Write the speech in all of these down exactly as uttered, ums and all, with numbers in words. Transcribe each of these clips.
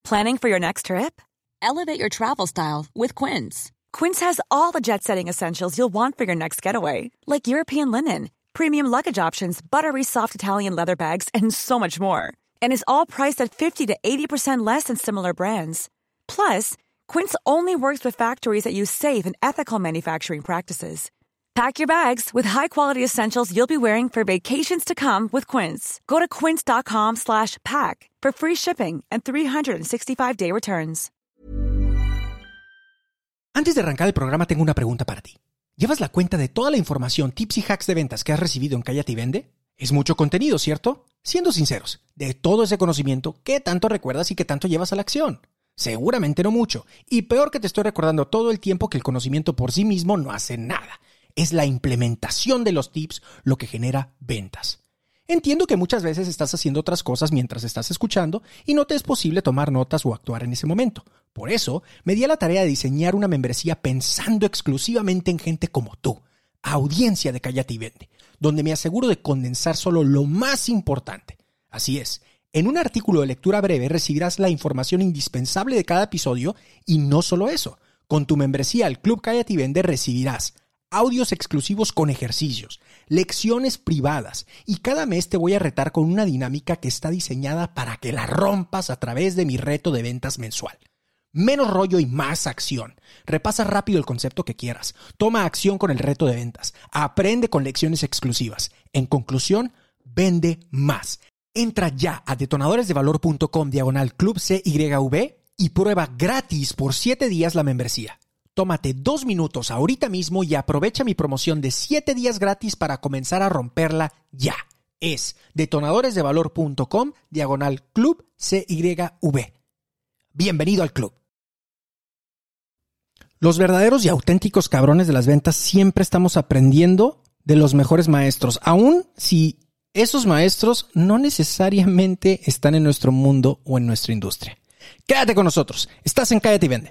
Planning for your next trip? Elevate your travel style with Quince. Quince has all the jet-setting essentials you'll want for your next getaway, like European linen, premium luggage options, buttery soft Italian leather bags, and so much more. And is all priced at fifty to eighty percent less than similar brands. Plus, Quince only works with factories that use safe and ethical manufacturing practices. Pack your bags with high-quality essentials you'll be wearing for vacations to come with Quince. Go to quince.com slash pack for free shipping and three sixty-five day returns. Antes de arrancar el programa tengo una pregunta para ti. ¿Llevas la cuenta de toda la información, tips y hacks de ventas que has recibido en Cállate y Vende? Es mucho contenido, ¿cierto? Siendo sinceros, de todo ese conocimiento, ¿qué tanto recuerdas y qué tanto llevas a la acción? Seguramente no mucho. Y peor que te estoy recordando todo el tiempo que el conocimiento por sí mismo no hace nada. Es la implementación de los tips lo que genera ventas. Entiendo que muchas veces estás haciendo otras cosas mientras estás escuchando y no te es posible tomar notas o actuar en ese momento. Por eso, me di a la tarea de diseñar una membresía pensando exclusivamente en gente como tú, audiencia de Cállate y Vende, donde me aseguro de condensar solo lo más importante. Así es, en un artículo de lectura breve recibirás la información indispensable de cada episodio y no solo eso. Con tu membresía al Club Cállate y Vende recibirás audios exclusivos con ejercicios, lecciones privadas y cada mes te voy a retar con una dinámica que está diseñada para que la rompas a través de mi reto de ventas mensual. Menos rollo y más acción. Repasa rápido el concepto que quieras. Toma acción con el reto de ventas. Aprende con lecciones exclusivas. En conclusión, vende más. Entra ya a detonadoresdevalor.com diagonal Club C Y V y prueba gratis por siete días la membresía. Tómate dos minutos ahorita mismo y aprovecha mi promoción de siete días gratis para comenzar a romperla ya. Es detonadoresdevalor.com diagonal Club C Y V. Bienvenido al club. Los verdaderos y auténticos cabrones de las ventas siempre estamos aprendiendo de los mejores maestros, aun si esos maestros no necesariamente están en nuestro mundo o en nuestra industria. Quédate con nosotros. Estás en Cállate y Vende.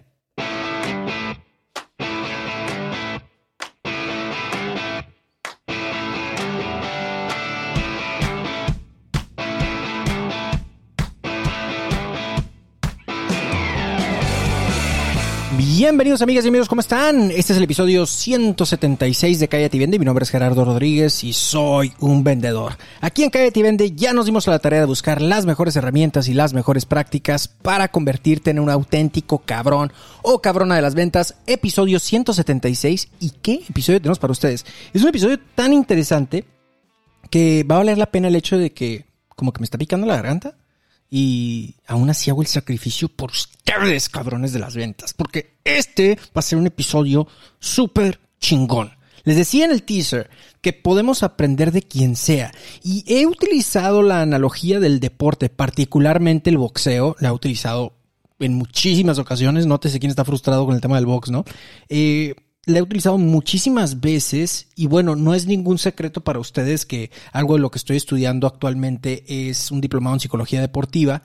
Bienvenidos amigas y amigos, ¿cómo están? Este es el episodio ciento setenta y seis de Cállate y Vende. Mi nombre es Gerardo Rodríguez y soy un vendedor. Aquí en Cállate y Vende ya nos dimos a la tarea de buscar las mejores herramientas y las mejores prácticas para convertirte en un auténtico cabrón o cabrona de las ventas. Episodio ciento setenta y seis. ¿Y qué episodio tenemos para ustedes? Es un episodio tan interesante que va a valer la pena el hecho de que como que me está picando la garganta. Y aún así hago el sacrificio por ustedes, cabrones de las ventas. Porque este va a ser un episodio súper chingón. Les decía en el teaser que podemos aprender de quien sea. Y he utilizado la analogía del deporte, particularmente el boxeo. La he utilizado en muchísimas ocasiones. Nótese quién está frustrado con el tema del box, ¿no? Eh... La he utilizado muchísimas veces y bueno, no es ningún secreto para ustedes que algo de lo que estoy estudiando actualmente es un diplomado en psicología deportiva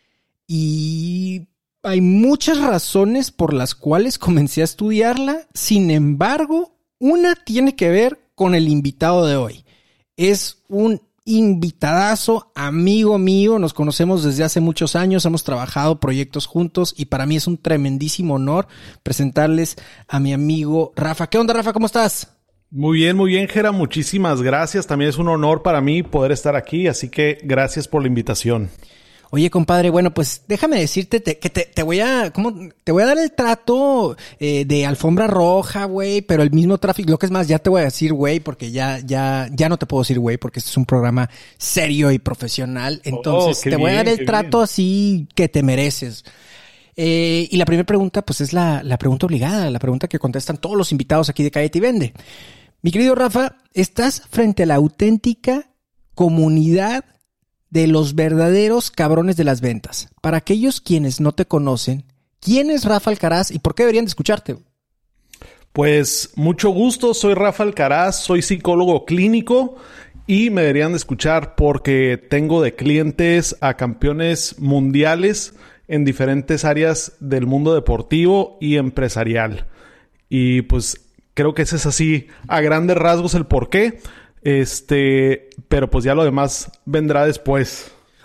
y hay muchas razones por las cuales comencé a estudiarla. Sin embargo, una tiene que ver con el invitado de hoy. Es un invitadazo, amigo mío, nos conocemos desde hace muchos años, hemos trabajado proyectos juntos y para mí es un tremendísimo honor presentarles a mi amigo Rafa. ¿Qué onda, Rafa? ¿Cómo estás? Muy bien, muy bien, Gera. Muchísimas gracias. También es un honor para mí poder estar aquí, así que gracias por la invitación. Oye, compadre, bueno, pues déjame decirte te, que te, te voy a, ¿cómo? Te voy a dar el trato eh, de alfombra roja, güey, pero el mismo tráfico, lo que es más, ya te voy a decir, güey, porque ya, ya, ya no te puedo decir, güey, porque este es un programa serio y profesional. Entonces, oh, te bien, voy a dar el trato bien. Así que te mereces. Eh, y la primera pregunta, pues es la, la pregunta obligada, la pregunta que contestan todos los invitados aquí de Cállate y Vende. Mi querido Rafa, estás frente a la auténtica comunidad de los verdaderos cabrones de las ventas. Para aquellos quienes no te conocen, ¿quién es Rafa Alcaraz y por qué deberían de escucharte? Pues mucho gusto, soy Rafa Alcaraz, soy psicólogo clínico y me deberían de escuchar porque tengo de clientes a campeones mundiales en diferentes áreas del mundo deportivo y empresarial. Y pues creo que ese es así a grandes rasgos el por qué. Este, pero pues ya lo demás vendrá después.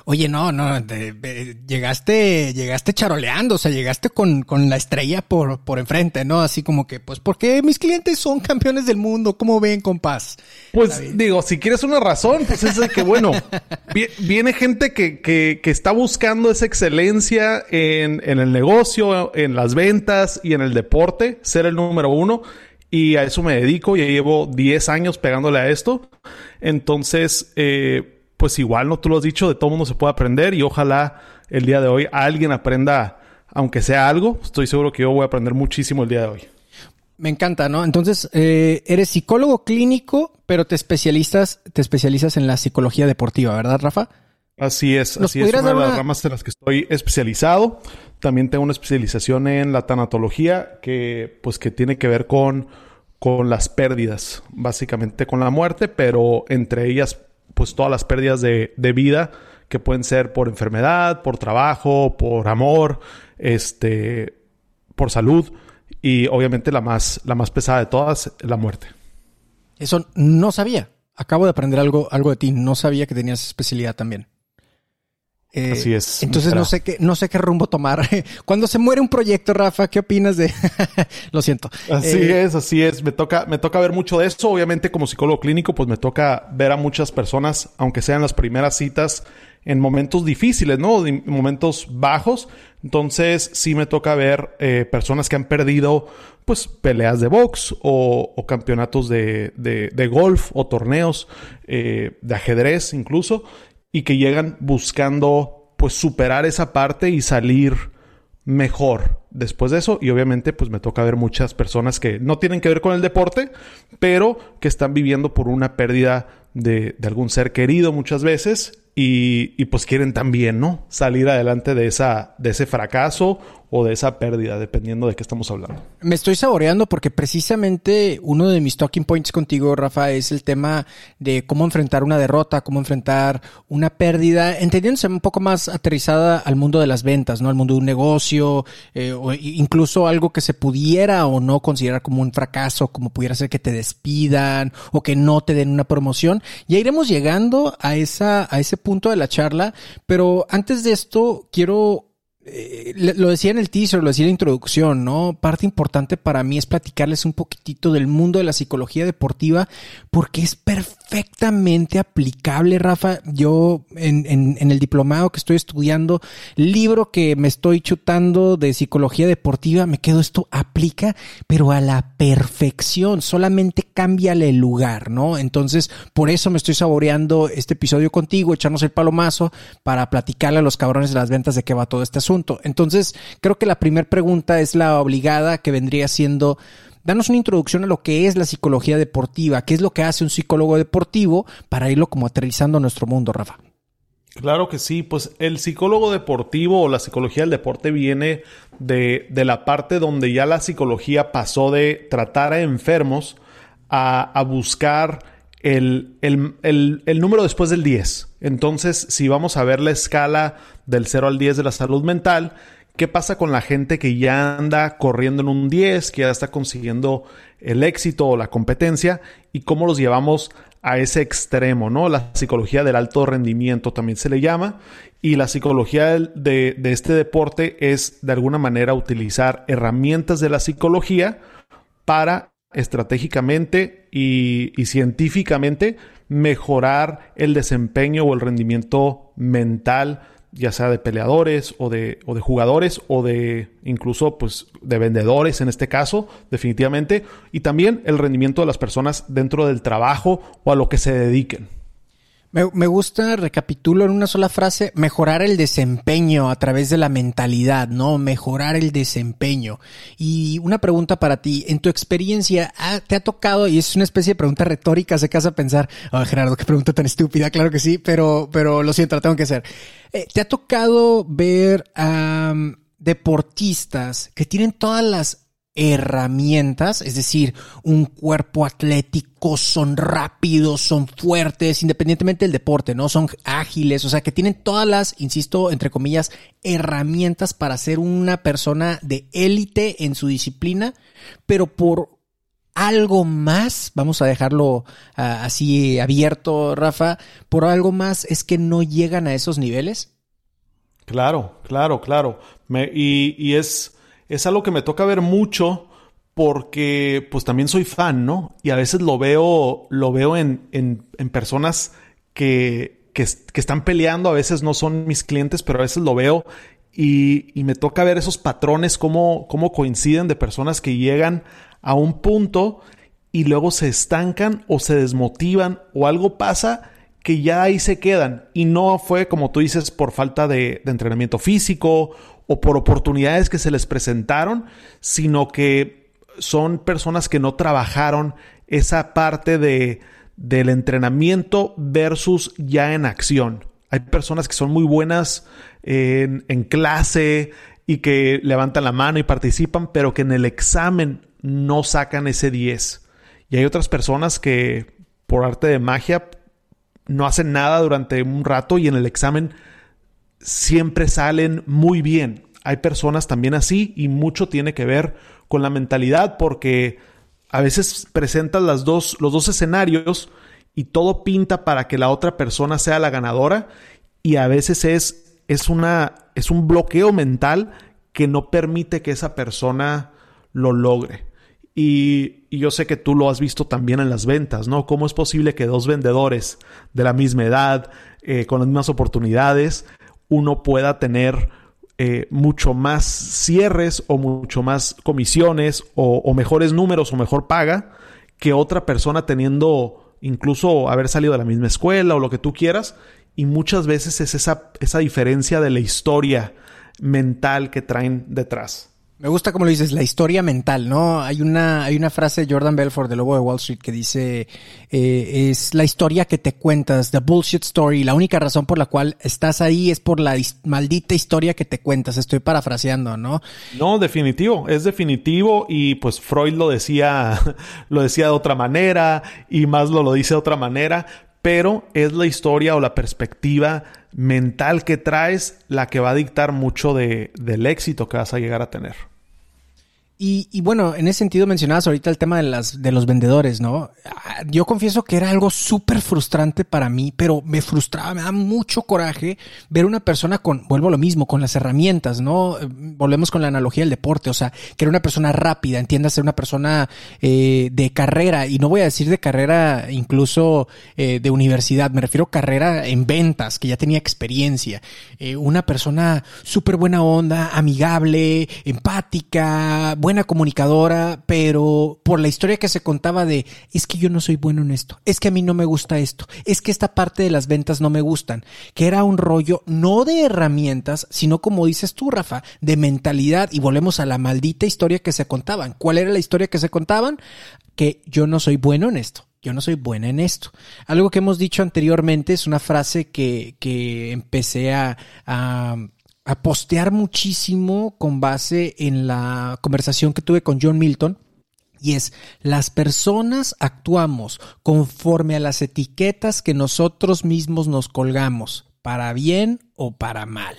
Oye, no, no, de, de, llegaste, llegaste charoleando, o sea, llegaste con, con la estrella por, por enfrente, ¿no? Así como que, pues, porque mis clientes son campeones del mundo, ¿cómo ven, compás? Pues, digo, si quieres una razón, pues es de que, bueno, viene gente que, que, que está buscando esa excelencia en, en el negocio, en las ventas y en el deporte, ser el número uno. Y a eso me dedico, ya llevo diez años pegándole a esto. Entonces, eh, pues igual, ¿no? Tú lo has dicho, de todo mundo se puede aprender y ojalá el día de hoy alguien aprenda, aunque sea algo. Estoy seguro que yo voy a aprender muchísimo el día de hoy. Me encanta, ¿no? Entonces, eh, eres psicólogo clínico, pero te especializas, te especializas en la psicología deportiva, ¿verdad, Rafa? Así es, así es una de las una... ramas en las que estoy especializado. También tengo una especialización en la tanatología que, pues, que tiene que ver con, con las pérdidas, básicamente con la muerte, pero entre ellas, pues, todas las pérdidas de, de vida que pueden ser por enfermedad, por trabajo, por amor, este, por salud y obviamente la más, la más pesada de todas, la muerte. Eso no sabía. Acabo de aprender algo, algo de ti. No sabía que tenías especialidad también. Eh, Así es. Entonces no sé qué, no sé qué rumbo tomar. Cuando se muere un proyecto, Rafa, ¿qué opinas de? Lo siento. Así eh, es, así es. Me toca, me toca ver mucho de eso. Obviamente, como psicólogo clínico, pues me toca ver a muchas personas, aunque sean las primeras citas, en momentos difíciles, ¿no? En momentos bajos. Entonces, sí me toca ver eh, personas que han perdido, pues, peleas de box o, o campeonatos de, de, de golf o torneos eh, de ajedrez incluso. Y que llegan buscando, pues, superar esa parte y salir mejor después de eso. Y obviamente, pues, me toca ver muchas personas que no tienen que ver con el deporte, pero que están viviendo por una pérdida de, de algún ser querido muchas veces. Y, y pues quieren también, ¿no? Salir adelante de esa, de ese fracaso o de esa pérdida, dependiendo de qué estamos hablando. Me estoy saboreando porque precisamente uno de mis talking points contigo, Rafa, es el tema de cómo enfrentar una derrota, cómo enfrentar una pérdida, entendiéndose un poco más aterrizada al mundo de las ventas, ¿no? Al mundo de un negocio, eh, o incluso algo que se pudiera o no considerar como un fracaso, como pudiera ser que te despidan o que no te den una promoción. Ya iremos llegando a esa, a ese punto de la charla, pero antes de esto quiero... Eh, lo decía en el teaser, lo decía en la introducción, ¿no? Parte importante para mí es platicarles un poquitito del mundo de la psicología deportiva porque es perfectamente aplicable, Rafa. Yo en, en, en el diplomado que estoy estudiando, libro que me estoy chutando de psicología deportiva, me quedo, esto aplica, pero a la perfección, solamente cámbiale el lugar, ¿no? Entonces, por eso me estoy saboreando este episodio contigo, echarnos el palomazo para platicarle a los cabrones de las ventas de qué va todo este asunto. Entonces, creo que la primera pregunta es la obligada, que vendría siendo, danos una introducción a lo que es la psicología deportiva, qué es lo que hace un psicólogo deportivo para irlo como aterrizando a nuestro mundo, Rafa. Claro que sí, pues el psicólogo deportivo o la psicología del deporte viene de, de la parte donde ya la psicología pasó de tratar a enfermos a, a buscar El, el, el, el número después del diez. Entonces, si vamos a ver la escala del cero al diez de la salud mental, ¿qué pasa con la gente que ya anda corriendo en un diez, que ya está consiguiendo el éxito o la competencia? ¿Y cómo los llevamos a ese extremo, ¿no? La psicología del alto rendimiento también se le llama. Y la psicología de, de este deporte es, de alguna manera, utilizar herramientas de la psicología para estratégicamente y, y científicamente mejorar el desempeño o el rendimiento mental, ya sea de peleadores o de, o de jugadores o de incluso pues de vendedores en este caso, definitivamente, y también el rendimiento de las personas dentro del trabajo o a lo que se dediquen. Me, me gusta, recapitulo en una sola frase, mejorar el desempeño a través de la mentalidad, ¿no? Mejorar el desempeño. Y una pregunta para ti, en tu experiencia, ¿te ha tocado, y es una especie de pregunta retórica, sé que vas a pensar, oh, Gerardo, qué pregunta tan estúpida, claro que sí, pero, pero lo siento, la tengo que hacer. Eh, ¿Te ha tocado ver a um, deportistas que tienen todas las herramientas, es decir, un cuerpo atlético, son rápidos, son fuertes, independientemente del deporte, ¿no? Son ágiles, o sea, que tienen todas las, insisto, entre comillas, herramientas para ser una persona de élite en su disciplina, pero por algo más, vamos a dejarlo uh, así abierto, Rafa, por algo más es que no llegan a esos niveles? Claro, claro, claro. Me, y y es, es algo que me toca ver mucho porque pues también soy fan, ¿no? Y a veces lo veo, lo veo en, en, en personas que, que, que están peleando, a veces no son mis clientes, pero a veces lo veo y, y me toca ver esos patrones, cómo, cómo coinciden de personas que llegan a un punto y luego se estancan o se desmotivan o algo pasa que ya ahí se quedan. Y no fue, como tú dices, por falta de, de entrenamiento físico o por oportunidades que se les presentaron, sino que son personas que no trabajaron esa parte de, del entrenamiento versus ya en acción. Hay personas que son muy buenas en, en clase y que levantan la mano y participan, pero que en el examen no sacan ese diez. Y hay otras personas que por arte de magia no hacen nada durante un rato y en el examen siempre salen muy bien. Hay personas también así y mucho tiene que ver con la mentalidad porque a veces presentas las dos, los dos escenarios y todo pinta para que la otra persona sea la ganadora y a veces es, es, una, es un bloqueo mental que no permite que esa persona lo logre. Y, y yo sé que tú lo has visto también en las ventas, ¿no? ¿Cómo es posible que dos vendedores de la misma edad, eh, con las mismas oportunidades, uno pueda tener eh, mucho más cierres o mucho más comisiones o, o mejores números o mejor paga que otra persona teniendo incluso haber salido de la misma escuela o lo que tú quieras? Y muchas veces es esa, esa diferencia de la historia mental que traen detrás. Me gusta como lo dices, la historia mental, ¿no? Hay una, hay una frase de Jordan Belfort, del Lobo de Wall Street, que dice, eh, es la historia que te cuentas, the bullshit story. La única razón por la cual estás ahí es por la is- maldita historia que te cuentas. Estoy parafraseando, ¿no? No, definitivo, es definitivo y pues Freud lo decía, lo decía de otra manera y Maslow lo dice de otra manera, pero es la historia o la perspectiva mental que traes la que va a dictar mucho de, del éxito que vas a llegar a tener. Y, y bueno, en ese sentido mencionabas ahorita el tema de las de los vendedores, ¿no? Yo confieso que era algo súper frustrante para mí, pero me frustraba, me da mucho coraje ver una persona con, vuelvo a lo mismo, con las herramientas, ¿no? Volvemos con la analogía del deporte, o sea, que era una persona rápida, entiéndase, una persona eh, de carrera, y no voy a decir de carrera incluso eh, de universidad, me refiero a carrera en ventas, que ya tenía experiencia, eh, una persona súper buena onda, amigable, empática, buena comunicadora, pero por la historia que se contaba de es que yo no soy bueno en esto, es que a mí no me gusta esto, es que esta parte de las ventas no me gustan, que era un rollo no de herramientas, sino como dices tú, Rafa, de mentalidad. Y volvemos a la maldita historia que se contaban. ¿Cuál era la historia que se contaban? Que yo no soy bueno en esto. Yo no soy buena en esto. Algo que hemos dicho anteriormente es una frase que, que empecé a, a a postear muchísimo con base en la conversación que tuve con John Milton, y es: las personas actuamos conforme a las etiquetas que nosotros mismos nos colgamos, para bien o para mal.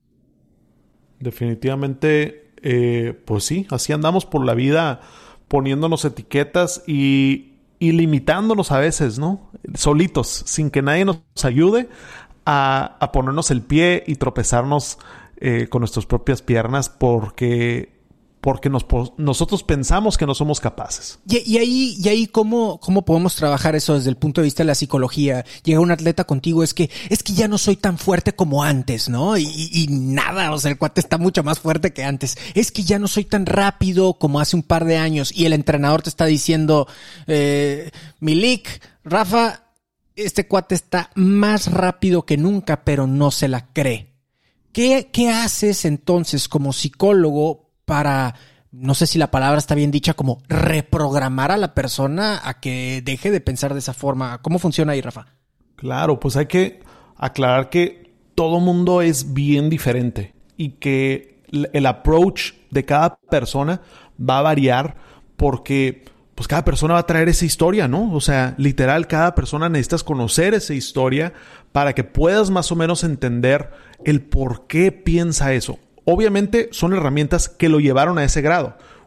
Definitivamente, eh, pues sí, así andamos por la vida poniéndonos etiquetas y, y limitándonos a veces, ¿no? Solitos, sin que nadie nos ayude a, a ponernos el pie y tropezarnos Eh, con nuestras propias piernas porque, porque nos, nosotros pensamos que no somos capaces. Y, y ahí, y ahí ¿cómo, cómo podemos trabajar eso desde el punto de vista de la psicología? Llega un atleta contigo, es que, es que ya no soy tan fuerte como antes, ¿no? Y, y nada, o sea, el cuate está mucho más fuerte que antes. Es que ya no soy tan rápido como hace un par de años. Y el entrenador te está diciendo, eh, Milik, Rafa, este cuate está más rápido que nunca, pero no se la cree. ¿Qué, ¿Qué haces entonces como psicólogo para, no sé si la palabra está bien dicha, como reprogramar a la persona a que deje de pensar de esa forma? ¿Cómo funciona ahí, Rafa? Claro, pues hay que aclarar que todo mundo es bien diferente y que el approach de cada persona va a variar porque pues cada persona va a traer esa historia, ¿no? O sea, literal, cada persona necesitas conocer esa historia para que puedas más o menos entender el por qué piensa eso. Obviamente son herramientas que lo llevaron a ese grado.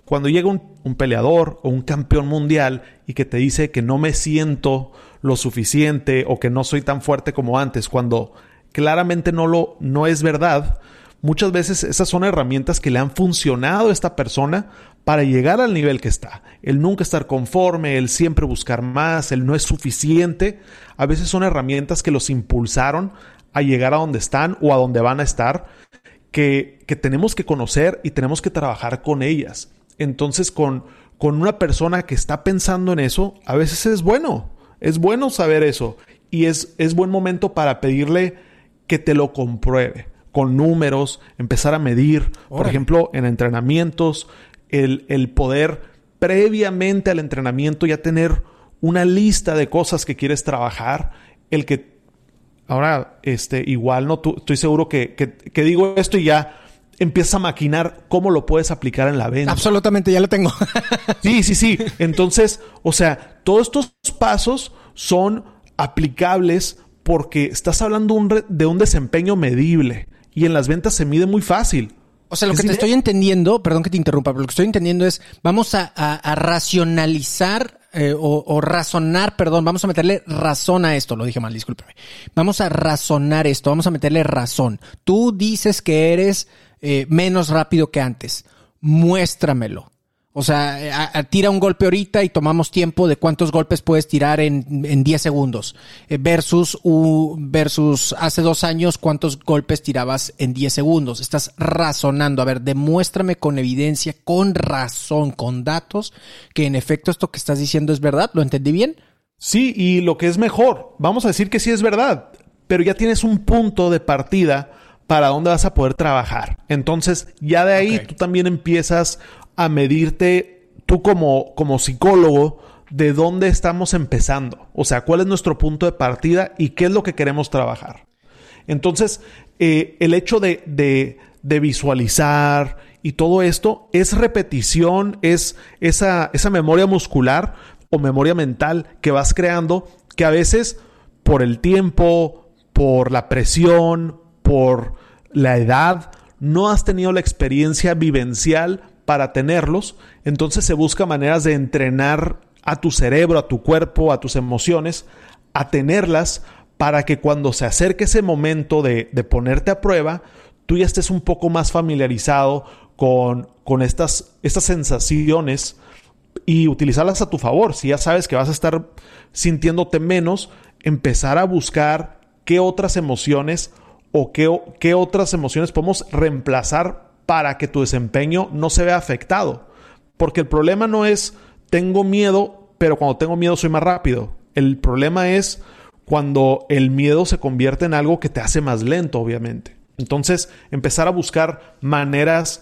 Cuando llega un, un peleador o un campeón mundial y que te dice que no me siento lo suficiente o que no soy tan fuerte como antes, cuando claramente no, lo, no es verdad, muchas veces esas son herramientas que le han funcionado a esta persona para llegar al nivel que está. El nunca estar conforme, el siempre buscar más, el no es suficiente, a veces son herramientas que los impulsaron a llegar a donde están o a donde van a estar, que, que tenemos que conocer y tenemos que trabajar con ellas. Entonces, con, con una persona que está pensando en eso, a veces es bueno. Es bueno saber eso. Y es, es buen momento para pedirle que te lo compruebe. Con números, empezar a medir. Órale. Por ejemplo, en entrenamientos, el, el poder previamente al entrenamiento ya tener una lista de cosas que quieres trabajar. El que, ahora, este, igual, no, tú, estoy seguro que, que, que digo esto y ya empieza a maquinar cómo lo puedes aplicar en la venta. Absolutamente, ya lo tengo. Sí, sí, sí. Entonces, o sea, todos estos pasos son aplicables porque estás hablando un re- de un desempeño medible y en las ventas se mide muy fácil. O sea, lo es que te dinero. estoy entendiendo, perdón que te interrumpa, pero lo que estoy entendiendo es, vamos a, a, a racionalizar eh, o, o razonar, perdón, vamos a meterle razón a esto, lo dije mal, discúlpeme. Vamos a razonar esto, vamos a meterle razón. Tú dices que eres eh, menos rápido que antes. Muéstramelo. O sea, a, a, tira un golpe ahorita y tomamos tiempo de cuántos golpes puedes tirar en, en diez segundos. Eh, versus, uh, versus hace dos años, cuántos golpes tirabas en diez segundos. Estás razonando. A ver, demuéstrame con evidencia, con razón, con datos, que en efecto esto que estás diciendo es verdad. ¿Lo entendí bien? Sí, y lo que es mejor, vamos a decir que sí es verdad, pero ya tienes un punto de partida para dónde vas a poder trabajar. Entonces, ya de ahí okay. Tú también empiezas a medirte tú como, como psicólogo de dónde estamos empezando. O sea, cuál es nuestro punto de partida y qué es lo que queremos trabajar. Entonces, eh, el hecho de, de, de visualizar y todo esto es repetición, es esa, esa memoria muscular o memoria mental que vas creando, que a veces por el tiempo, por la presión, por la edad, no has tenido la experiencia vivencial para tenerlos. Entonces se busca maneras de entrenar a tu cerebro, a tu cuerpo, a tus emociones, a tenerlas para que cuando se acerque ese momento de, de ponerte a prueba, tú ya estés un poco más familiarizado con, con estas, estas sensaciones y utilizarlas a tu favor. Si ya sabes que vas a estar sintiéndote menos, empezar a buscar qué otras emociones o qué, qué otras emociones podemos reemplazar para que tu desempeño no se vea afectado. Porque el problema no es tengo miedo, pero cuando tengo miedo soy más rápido. El problema es cuando el miedo se convierte en algo que te hace más lento, obviamente. Entonces, empezar a buscar maneras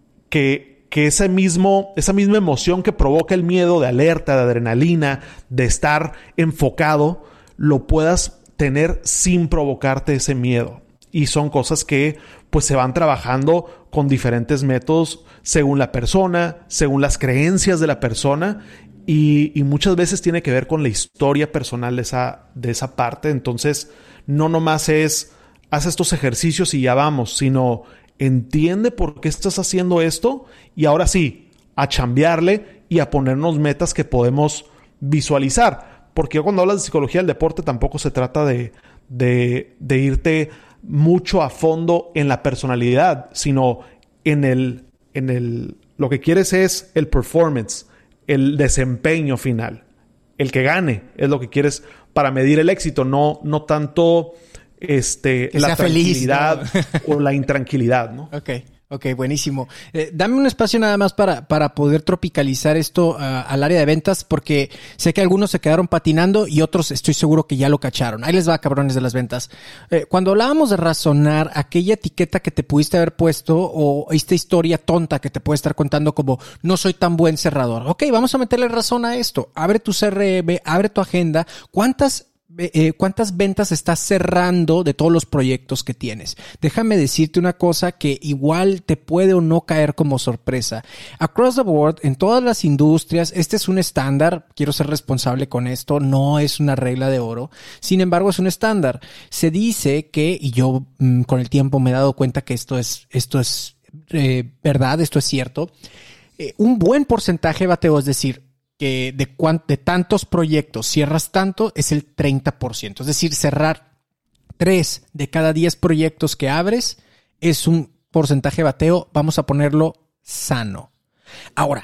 que, que ese mismo, esa misma emoción que provoca el miedo de alerta, de adrenalina, de estar enfocado, lo puedas tener sin provocarte ese miedo. Y son cosas que pues se van trabajando con diferentes métodos según la persona, según las creencias de la persona y, y muchas veces tiene que ver con la historia personal de esa, de esa parte. Entonces no nomás es haz estos ejercicios y ya vamos, sino entiende por qué estás haciendo esto y ahora sí, a chambearle y a ponernos metas que podemos visualizar. Porque cuando hablas de psicología del deporte tampoco se trata de, de, de irte mucho a fondo en la personalidad, sino en el, en el, lo que quieres es el performance, el desempeño final, el que gane, es lo que quieres para medir el éxito, no, no tanto este, la tranquilidad feliz, ¿no? O la intranquilidad, ¿no? Ok. Ok, buenísimo. Eh, dame un espacio nada más para, para poder tropicalizar esto uh, al área de ventas, porque sé que algunos se quedaron patinando y otros estoy seguro que ya lo cacharon. Ahí les va, cabrones de las ventas. Eh, cuando hablábamos de razonar, aquella etiqueta que te pudiste haber puesto o esta historia tonta que te puede estar contando como no soy tan buen cerrador. Ok, vamos a meterle razón a esto. Abre tu C R M, abre tu agenda. ¿Cuántas Eh, ¿Cuántas ventas estás cerrando de todos los proyectos que tienes? Déjame decirte una cosa que igual te puede o no caer como sorpresa. Across the board, en todas las industrias, este es un estándar. Quiero ser responsable con esto. No es una regla de oro. Sin embargo, es un estándar. Se dice que, y yo mmm, con el tiempo me he dado cuenta que esto es, esto es eh, verdad, esto es cierto. eh, un buen porcentaje de bateo, es decir, que de, cuan, de tantos proyectos cierras tanto, es el treinta por ciento. Es decir, cerrar tres de cada diez proyectos que abres es un porcentaje de bateo, vamos a ponerlo sano. Ahora,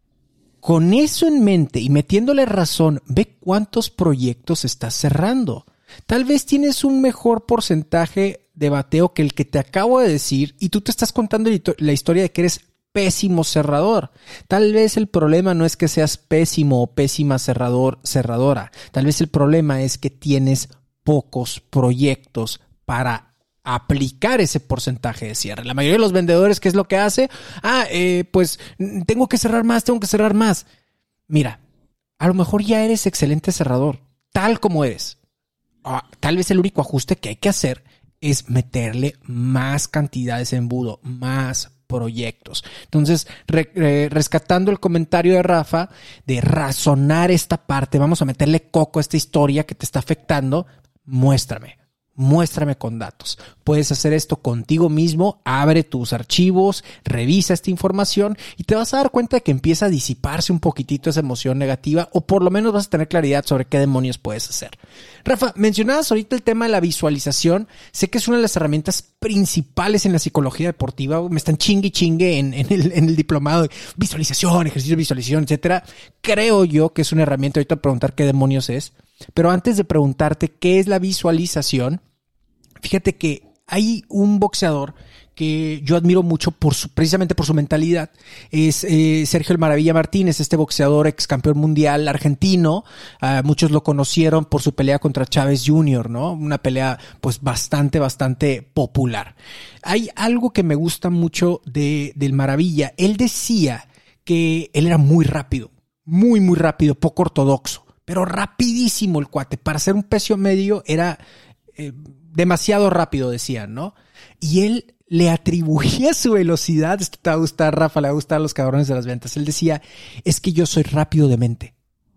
con eso en mente y metiéndole razón, ve cuántos proyectos estás cerrando. Tal vez tienes un mejor porcentaje de bateo que el que te acabo de decir y tú te estás contando la historia de que eres pésimo cerrador. Tal vez el problema no es que seas pésimo o pésima cerrador, cerradora. Tal vez el problema es que tienes pocos proyectos para aplicar ese porcentaje de cierre. La mayoría de los vendedores, ¿qué es lo que hace? Ah, eh, pues tengo que cerrar más, tengo que cerrar más. Mira, a lo mejor ya eres excelente cerrador, tal como eres. Ah, tal vez el único ajuste que hay que hacer es meterle más cantidades de embudo, más proyectos. Entonces, re, re, rescatando el comentario de Rafa, de razonar esta parte, vamos a meterle coco a esta historia que te está afectando, muéstrame. Muéstrame con datos. Puedes hacer esto contigo mismo, abre tus archivos, revisa esta información y te vas a dar cuenta de que empieza a disiparse un poquitito esa emoción negativa o por lo menos vas a tener claridad sobre qué demonios puedes hacer. Rafa, mencionabas ahorita el tema de la visualización. Sé que es una de las herramientas principales en la psicología deportiva. Me están chingue y chingue en, en, el, en el diplomado de visualización, ejercicio de visualización, etcétera. Creo yo que es una herramienta. Ahorita preguntar qué demonios es. Pero antes de preguntarte qué es la visualización, fíjate que hay un boxeador que yo admiro mucho por su, precisamente por su mentalidad. Es eh, Sergio El Maravilla Martínez, este boxeador ex campeón mundial argentino. Uh, muchos lo conocieron por su pelea contra Chávez junior, ¿no? Una pelea pues bastante, bastante popular. Hay algo que me gusta mucho de, del Maravilla. Él decía que él era muy rápido, muy, muy rápido, poco ortodoxo. Pero rapidísimo el cuate. Para ser un peso medio era eh, demasiado rápido, decían, ¿no? Y él le atribuía su velocidad. Esto te va a gustar, Rafa, le va a gustar a los cabrones de las ventas. Él decía, es que yo soy rápido de mente.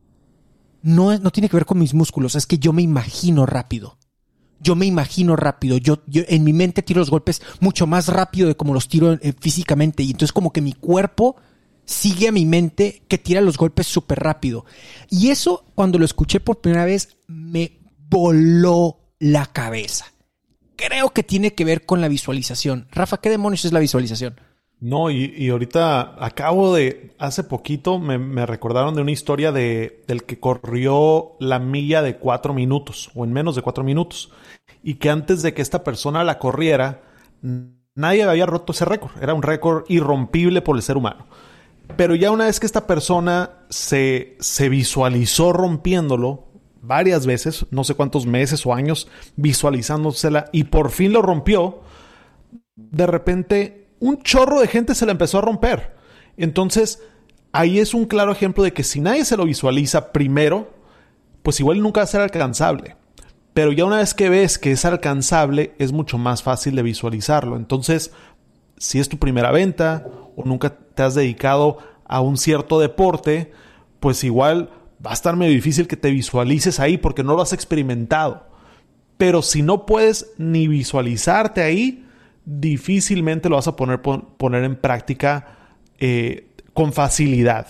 No, no tiene que ver con mis músculos, es que yo me imagino rápido. Yo me imagino rápido. Yo, yo en mi mente tiro los golpes mucho más rápido de como los tiro eh, físicamente. Y entonces como que mi cuerpo sigue a mi mente que tira los golpes súper rápido. Y eso, cuando lo escuché por primera vez, me voló la cabeza. Creo que tiene que ver con la visualización. Rafa, ¿qué demonios es la visualización? No, y, y ahorita acabo de... Hace poquito me, me recordaron de una historia de, del que corrió la milla de cuatro minutos, o en menos de cuatro minutos. Y que antes de que esta persona la corriera, nadie había roto ese récord. Era un récord irrompible por el ser humano. Pero ya una vez que esta persona se, se visualizó rompiéndolo varias veces, no sé cuántos meses o años visualizándosela, y por fin lo rompió, de repente un chorro de gente se la empezó a romper. Entonces, ahí es un claro ejemplo de que si nadie se lo visualiza primero, pues igual nunca va a ser alcanzable. Pero ya una vez que ves que es alcanzable, es mucho más fácil de visualizarlo. Entonces, si es tu primera venta o nunca te has dedicado a un cierto deporte, pues igual va a estar medio difícil que te visualices ahí porque no lo has experimentado. Pero si no puedes ni visualizarte ahí, difícilmente lo vas a poner, poner en práctica eh, con facilidad.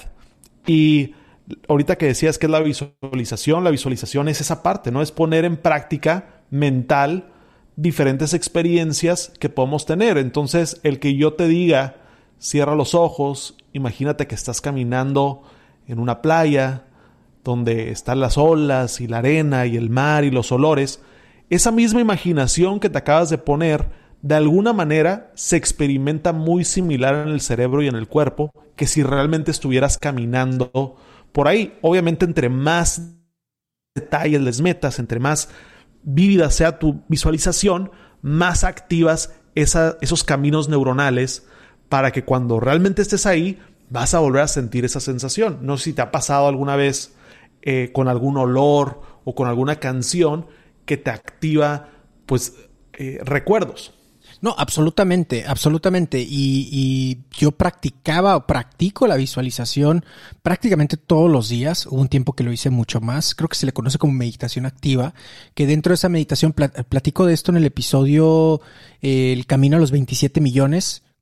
Y ahorita que decías que es la visualización, la visualización es esa parte, ¿no? Es poner en práctica mental diferentes experiencias que podemos tener. Entonces, el que yo te diga, cierra los ojos, imagínate que estás caminando en una playa donde están las olas y la arena y el mar y los olores, esa misma imaginación que te acabas de poner, de alguna manera se experimenta muy similar en el cerebro y en el cuerpo que si realmente estuvieras caminando por ahí. Obviamente, entre más detalles les metas, entre más vívida sea tu visualización, más activas esa, esos caminos neuronales para que cuando realmente estés ahí vas a volver a sentir esa sensación. No sé si te ha pasado alguna vez eh, con algún olor o con alguna canción que te activa pues eh, recuerdos. No, absolutamente, absolutamente. Y, y yo practicaba o practico la visualización prácticamente todos los días. Hubo un tiempo que lo hice mucho más. Creo que se le conoce como meditación activa, que dentro de esa meditación plat- platico de esto en el episodio eh, El Camino a los veintisiete millones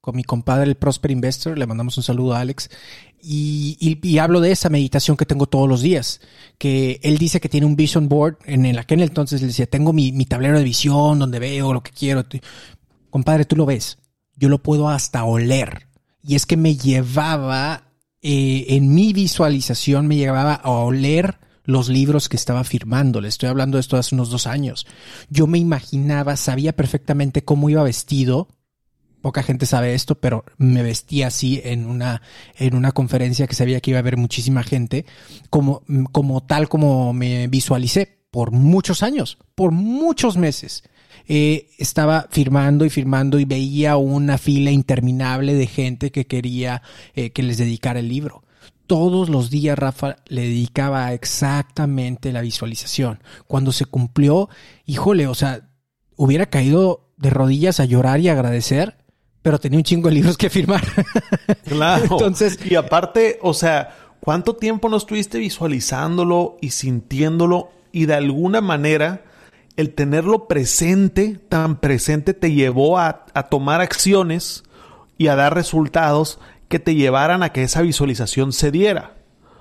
con mi compadre, el Prosper Investor. Le mandamos un saludo a Alex. Y, y, y hablo de esa meditación que tengo todos los días. Que él dice que tiene un vision board. En el aquel entonces le decía, tengo mi, mi tablero de visión donde veo lo que quiero. Compadre, tú lo ves. Yo lo puedo hasta oler. Y es que me llevaba, eh, en mi visualización, me llevaba a oler los libros que estaba firmando. Le estoy hablando de esto hace unos dos años. Yo me imaginaba, sabía perfectamente cómo iba vestido. Poca gente sabe esto, pero me vestía así en una, en una conferencia que sabía que iba a haber muchísima gente, como, como tal como me visualicé por muchos años, por muchos meses. Eh, estaba firmando y firmando y veía una fila interminable de gente que quería eh, que les dedicara el libro. Todos los días, Rafa, le dedicaba exactamente la visualización. Cuando se cumplió, híjole, o sea, hubiera caído de rodillas a llorar y agradecer, pero tenía un chingo de libros que firmar. Claro. Entonces, y aparte, o sea, ¿cuánto tiempo no estuviste visualizándolo y sintiéndolo? Y de alguna manera, el tenerlo presente, tan presente, te llevó a, a tomar acciones y a dar resultados que te llevaran a que esa visualización se diera.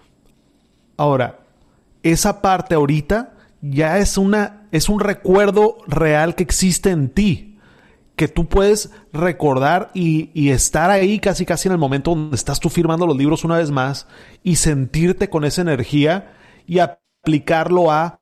Ahora, esa parte ahorita ya es una, es un recuerdo real que existe en ti, que tú puedes recordar y, y estar ahí casi casi en el momento donde estás tú firmando los libros una vez más y sentirte con esa energía y aplicarlo a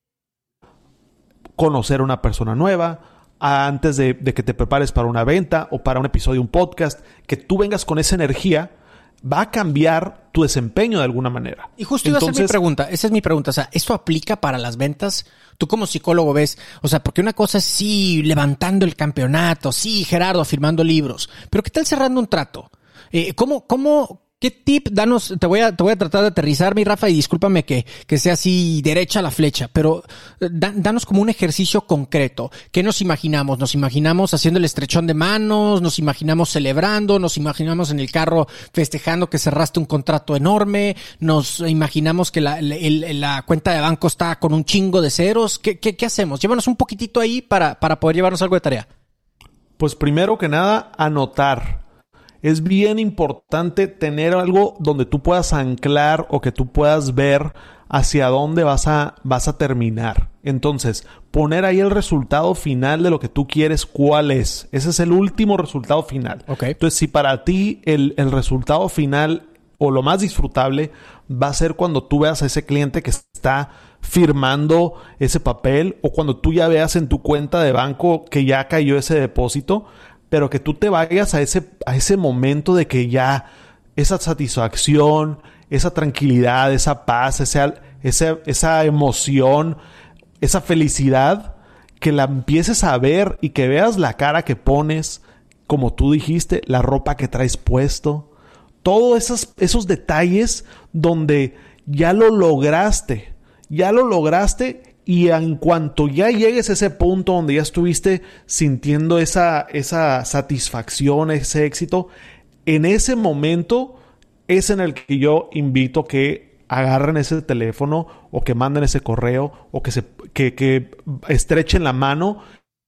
conocer a una persona nueva, antes de, de que te prepares para una venta o para un episodio de un podcast, que tú vengas con esa energía, va a cambiar tu desempeño de alguna manera. Y justo iba a ser mi pregunta, esa es mi pregunta, o sea, ¿esto aplica para las ventas? Tú como psicólogo ves, o sea, porque una cosa es sí, levantando el campeonato, sí, Gerardo, firmando libros, pero ¿qué tal cerrando un trato? Eh, ¿Cómo, cómo, qué tip, danos, te voy a, te voy a tratar de aterrizar, mi Rafa, y discúlpame que, que sea así derecha la flecha, pero da, danos como un ejercicio concreto. ¿Qué nos imaginamos? ¿Nos imaginamos haciendo el estrechón de manos? ¿Nos imaginamos celebrando? ¿Nos imaginamos en el carro festejando que cerraste un contrato enorme? ¿Nos imaginamos que la, la, la cuenta de banco está con un chingo de ceros? ¿Qué, qué, qué hacemos? Llévanos un poquitito ahí para, para poder llevarnos algo de tarea. Pues primero que nada, anotar. Es bien importante tener algo donde tú puedas anclar o que tú puedas ver hacia dónde vas a, vas a terminar. Entonces, poner ahí el resultado final de lo que tú quieres, ¿cuál es? Ese es el último resultado final. Okay. Entonces, si para ti el, el resultado final o lo más disfrutable va a ser cuando tú veas a ese cliente que está firmando ese papel o cuando tú ya veas en tu cuenta de banco que ya cayó ese depósito, pero que tú te vayas a ese, a ese momento de que ya esa satisfacción, esa tranquilidad, esa paz, esa, esa, esa emoción, esa felicidad, que la empieces a ver y que veas la cara que pones, como tú dijiste, la ropa que traes puesto, todos esos, esos detalles donde ya lo lograste, ya lo lograste. Y en cuanto ya llegues a ese punto donde ya estuviste sintiendo esa, esa satisfacción, ese éxito, en ese momento es en el que yo invito que agarren ese teléfono o que manden ese correo o que, se, que, que estrechen la mano,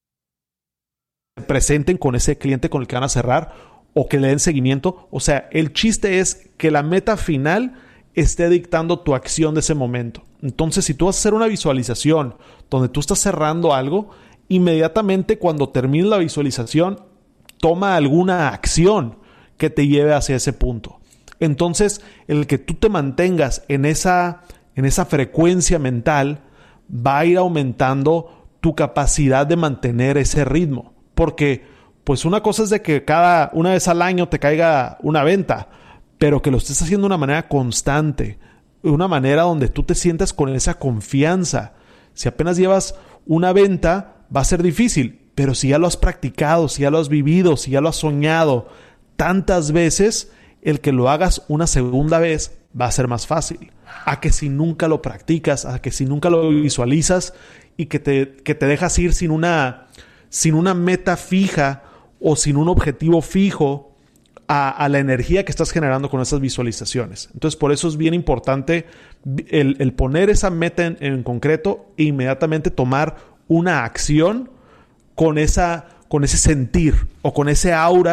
se presenten con ese cliente con el que van a cerrar o que le den seguimiento. O sea, el chiste es que la meta final esté dictando tu acción de ese momento. Entonces, si tú vas a hacer una visualización donde tú estás cerrando algo, inmediatamente cuando termine la visualización, toma alguna acción que te lleve hacia ese punto. Entonces, el que tú te mantengas en esa, en esa frecuencia mental va a ir aumentando tu capacidad de mantener ese ritmo. Porque, pues una cosa es de que cada una vez al año te caiga una venta, pero que lo estés haciendo de una manera constante, de una manera donde tú te sientas con esa confianza. Si apenas llevas una venta, va a ser difícil, pero si ya lo has practicado, si ya lo has vivido, si ya lo has soñado tantas veces, el que lo hagas una segunda vez va a ser más fácil. A que si nunca lo practicas, a que si nunca lo visualizas y que te, que te dejas ir sin una, sin una meta fija o sin un objetivo fijo, A, a la energía que estás generando con esas visualizaciones. Entonces, por eso es bien importante el, el poner esa meta en, en concreto e inmediatamente tomar una acción con, esa, con ese sentir o con ese aura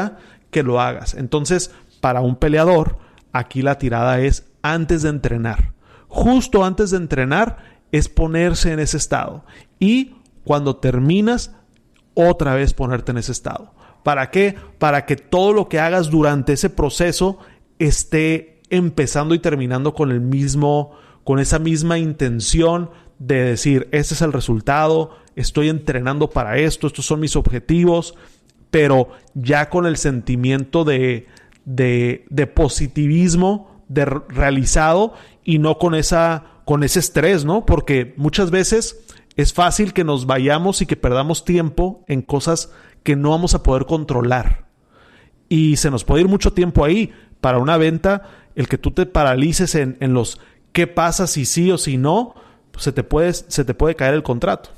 que lo hagas. Entonces, para un peleador, aquí la tirada es antes de entrenar. Justo antes de entrenar es ponerse en ese estado. Y cuando terminas, otra vez ponerte en ese estado. ¿Para qué? Para que todo lo que hagas durante ese proceso esté empezando y terminando con el mismo, con esa misma intención de decir, este es el resultado, estoy entrenando para esto, estos son mis objetivos, pero ya con el sentimiento de, de, de positivismo, de realizado, y no con esa, con ese estrés, ¿no? Porque muchas veces es fácil que nos vayamos y que perdamos tiempo en cosas que no vamos a poder controlar. Y se nos puede ir mucho tiempo ahí. Para una venta, el que tú te paralices en, en los qué pasa si sí o si no, pues se te puede, se te puede caer el contrato.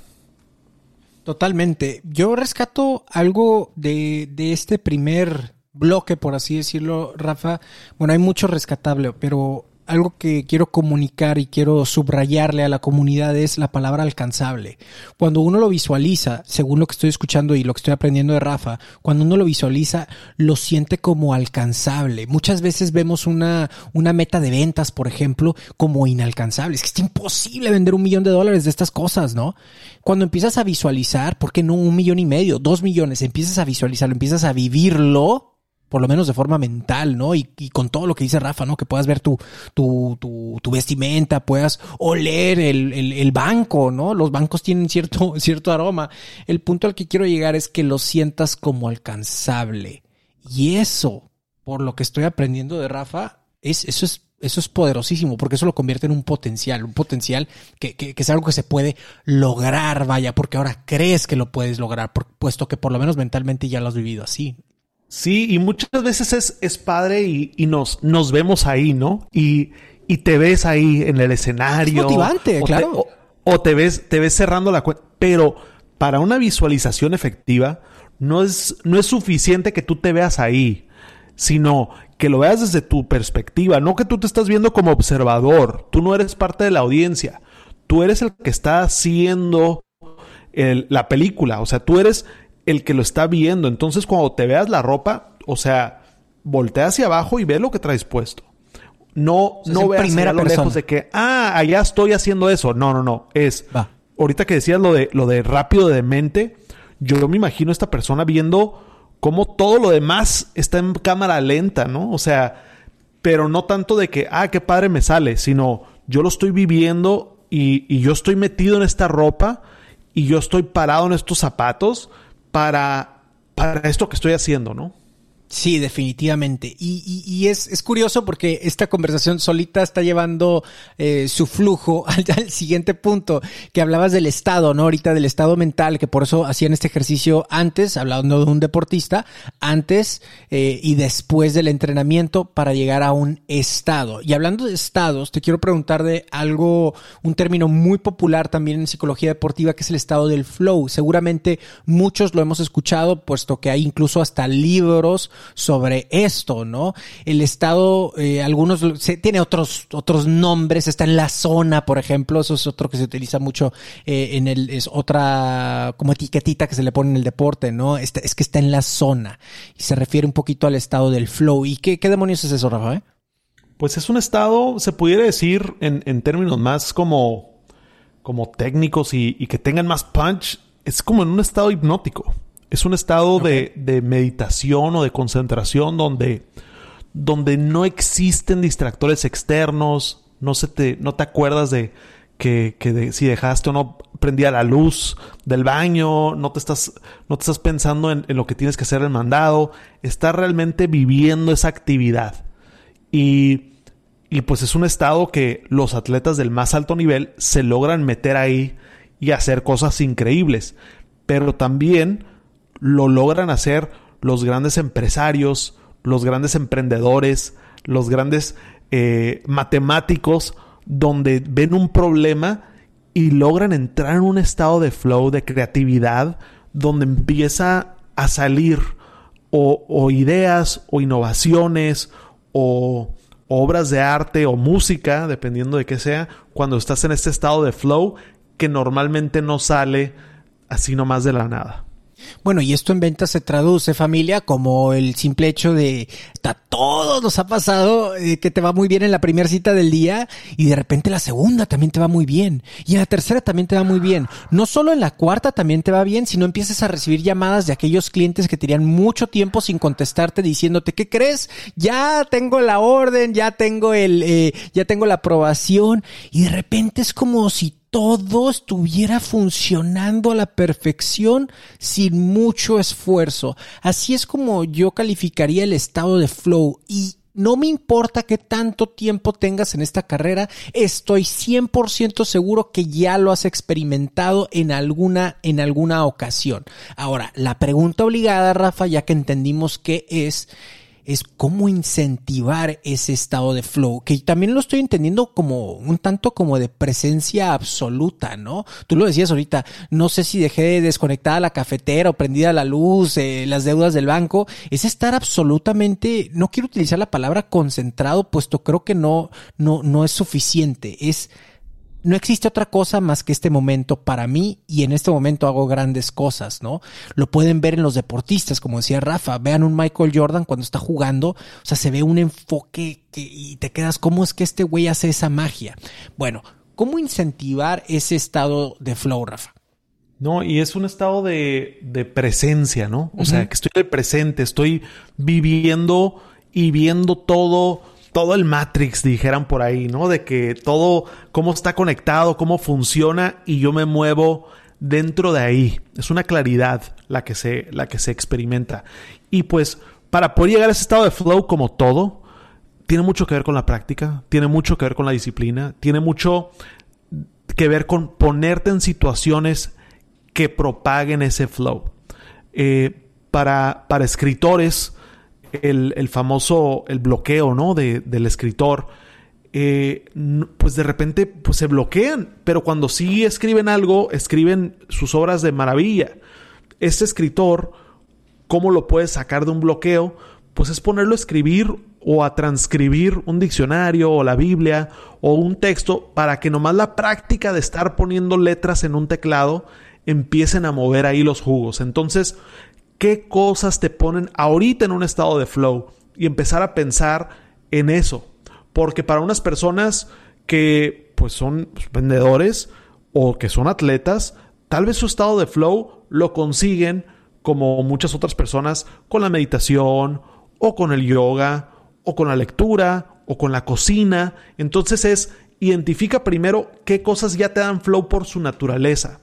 Totalmente. Yo rescato algo de, de este primer bloque, por así decirlo, Rafa. Bueno, hay mucho rescatable, pero algo que quiero comunicar y quiero subrayarle a la comunidad es la palabra alcanzable. Cuando uno lo visualiza, según lo que estoy escuchando y lo que estoy aprendiendo de Rafa, cuando uno lo visualiza, lo siente como alcanzable. Muchas veces vemos una, una meta de ventas, por ejemplo, como inalcanzable. Es que es imposible vender un millón de dólares de estas cosas, ¿no? Cuando empiezas a visualizar, ¿por qué no un millón y medio, dos millones? Empiezas a visualizarlo, empiezas a vivirlo, por lo menos de forma mental, ¿no? Y, y con todo lo que dice Rafa, ¿no? Que puedas ver tu, tu, tu, tu vestimenta, puedas oler el, el, el banco, ¿no? Los bancos tienen cierto, cierto aroma. El punto al que quiero llegar es que lo sientas como alcanzable. Y eso, por lo que estoy aprendiendo de Rafa, es, eso es, eso es poderosísimo, porque eso lo convierte en un potencial, un potencial que, que, que es algo que se puede lograr, vaya, porque ahora crees que lo puedes lograr, por, puesto que por lo menos mentalmente ya lo has vivido así. Sí, y muchas veces es, es padre y, y nos, nos vemos ahí, ¿no? Y, y te ves ahí en el escenario. Es motivante, o claro. Te, o, o te ves, te ves cerrando la cuenta. Pero para una visualización efectiva, no es, no es suficiente que tú te veas ahí, sino que lo veas desde tu perspectiva. No que tú te estás viendo como observador. Tú no eres parte de la audiencia. Tú eres el que está haciendo el, la película. O sea, tú eres el que lo está viendo. Entonces, cuando te veas la ropa, o sea, voltea hacia abajo y ve lo que traes puesto. No, o sea, no veas a lo lejos de que, ah, allá estoy haciendo eso. No, no, no. Es, Va. ahorita que decías lo de, lo de rápido de mente, yo me imagino a esta persona viendo cómo todo lo demás está en cámara lenta, ¿no? O sea, pero no tanto de que, ah, qué padre me sale, sino yo lo estoy viviendo y, y yo estoy metido en esta ropa y yo estoy parado en estos zapatos para, para esto que estoy haciendo, ¿no? Sí, definitivamente. Y, y, y es, es curioso porque esta conversación solita está llevando eh, su flujo al, al siguiente punto, que hablabas del estado, ¿no? Ahorita del estado mental, que por eso hacían este ejercicio antes, hablando de un deportista, antes eh, y después del entrenamiento para llegar a un estado. Y hablando de estados, te quiero preguntar de algo, un término muy popular también en psicología deportiva, que es el estado del flow. Seguramente muchos lo hemos escuchado, puesto que hay incluso hasta libros sobre esto, ¿no? El estado, eh, algunos, se, tiene otros, otros nombres, está en la zona, por ejemplo, eso es otro que se utiliza mucho eh, en el, es otra como etiquetita que se le pone en el deporte, ¿no? Este, es que está en la zona y se refiere un poquito al estado del flow. ¿Y qué, qué demonios es eso, Rafa? ¿Eh? Pues es un estado, se pudiera decir en, en términos más como, como técnicos y, y que tengan más punch, es como en un estado hipnótico. Es un estado okay. de, de meditación o de concentración donde, donde no existen distractores externos, no, se te, no te acuerdas de que, que de, si dejaste o no prendía la luz del baño, no te estás, no te estás pensando en, en lo que tienes que hacer el mandado, estás realmente viviendo esa actividad. Y, y pues es un estado que los atletas del más alto nivel se logran meter ahí y hacer cosas increíbles, pero también lo logran hacer los grandes empresarios, los grandes emprendedores, los grandes eh, matemáticos, donde ven un problema y logran entrar en un estado de flow, de creatividad, donde empieza a salir o, o ideas o innovaciones o obras de arte o música, dependiendo de qué sea, cuando estás en este estado de flow que normalmente no sale así nomás de la nada. Bueno, y esto en ventas se traduce, familia, como el simple hecho de a todos nos ha pasado eh, que te va muy bien en la primera cita del día y de repente la segunda también te va muy bien y en la tercera también te va muy bien. No solo en la cuarta también te va bien, sino empiezas a recibir llamadas de aquellos clientes que tenían mucho tiempo sin contestarte diciéndote, ¿qué crees? Ya tengo la orden, ya tengo el, eh, ya tengo la aprobación y de repente es como si todo estuviera funcionando a la perfección sin mucho esfuerzo. Así es como yo calificaría el estado de flow y no me importa qué tanto tiempo tengas en esta carrera, estoy cien por ciento seguro que ya lo has experimentado en alguna, en alguna ocasión. Ahora, la pregunta obligada, Rafa, ya que entendimos qué es, es cómo incentivar ese estado de flow, que también lo estoy entendiendo como un tanto como de presencia absoluta, ¿no? Tú lo decías ahorita, no sé si dejé desconectada la cafetera o prendida la luz, eh, las deudas del banco, es estar absolutamente, no quiero utilizar la palabra concentrado, puesto creo que no, no, no es suficiente, es... No existe otra cosa más que este momento para mí y en este momento hago grandes cosas, ¿no? Lo pueden ver en los deportistas, como decía Rafa, vean un Michael Jordan cuando está jugando, o sea, se ve un enfoque que, y te quedas, ¿cómo es que este güey hace esa magia? Bueno, ¿cómo incentivar ese estado de flow, Rafa? No, y es un estado de, de presencia, ¿no? O uh-huh. sea, que estoy en el presente, estoy viviendo y viendo todo... todo el Matrix, dijeran por ahí, ¿no? De que todo, cómo está conectado, cómo funciona y yo me muevo dentro de ahí. Es una claridad la que se, la que se experimenta. Y pues, para poder llegar a ese estado de flow como todo, tiene mucho que ver con la práctica, tiene mucho que ver con la disciplina, tiene mucho que ver con ponerte en situaciones que propaguen ese flow. Eh, para, para escritores... El, el famoso, el bloqueo, ¿no? De, del escritor, eh, pues de repente pues se bloquean, pero cuando sí escriben algo, escriben sus obras de maravilla. Este escritor, ¿cómo lo puedes sacar de un bloqueo? Pues es ponerlo a escribir o a transcribir un diccionario o la Biblia o un texto para que nomás la práctica de estar poniendo letras en un teclado empiecen a mover ahí los jugos. Entonces, ¿qué cosas te ponen ahorita en un estado de flow? Y empezar a pensar en eso. Porque para unas personas que pues son vendedores o que son atletas, tal vez su estado de flow lo consiguen como muchas otras personas con la meditación o con el yoga o con la lectura o con la cocina. Entonces es, identifica primero qué cosas ya te dan flow por su naturaleza.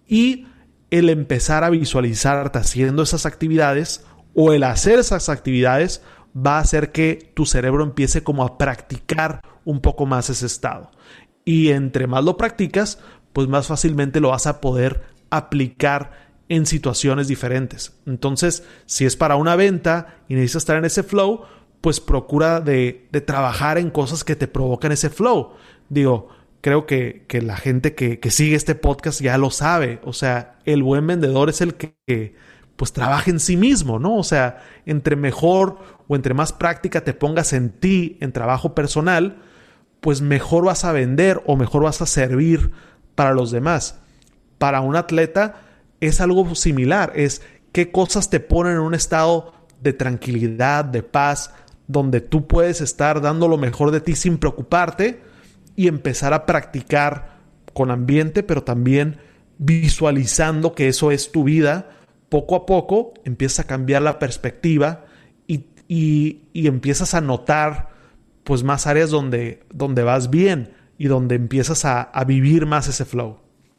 Y el empezar a visualizarte haciendo esas actividades o el hacer esas actividades va a hacer que tu cerebro empiece como a practicar un poco más ese estado. Y entre más lo practicas, pues más fácilmente lo vas a poder aplicar en situaciones diferentes. Entonces, si es para una venta y necesitas estar en ese flow, pues procura de, de trabajar en cosas que te provocan ese flow. Digo, creo que, que la gente que, que sigue este podcast ya lo sabe. O sea, el buen vendedor es el que, que pues trabaja en sí mismo, ¿no? O sea, entre mejor o entre más práctica te pongas en ti, en trabajo personal, pues mejor vas a vender o mejor vas a servir para los demás. Para un atleta es algo similar. Es qué cosas te ponen en un estado de tranquilidad, de paz, donde tú puedes estar dando lo mejor de ti sin preocuparte y empezar a practicar con ambiente, pero también visualizando que eso es tu vida. Poco a poco empiezas a cambiar la perspectiva y, y, y empiezas a notar pues más áreas donde, donde vas bien y donde empiezas a, a vivir más ese flow.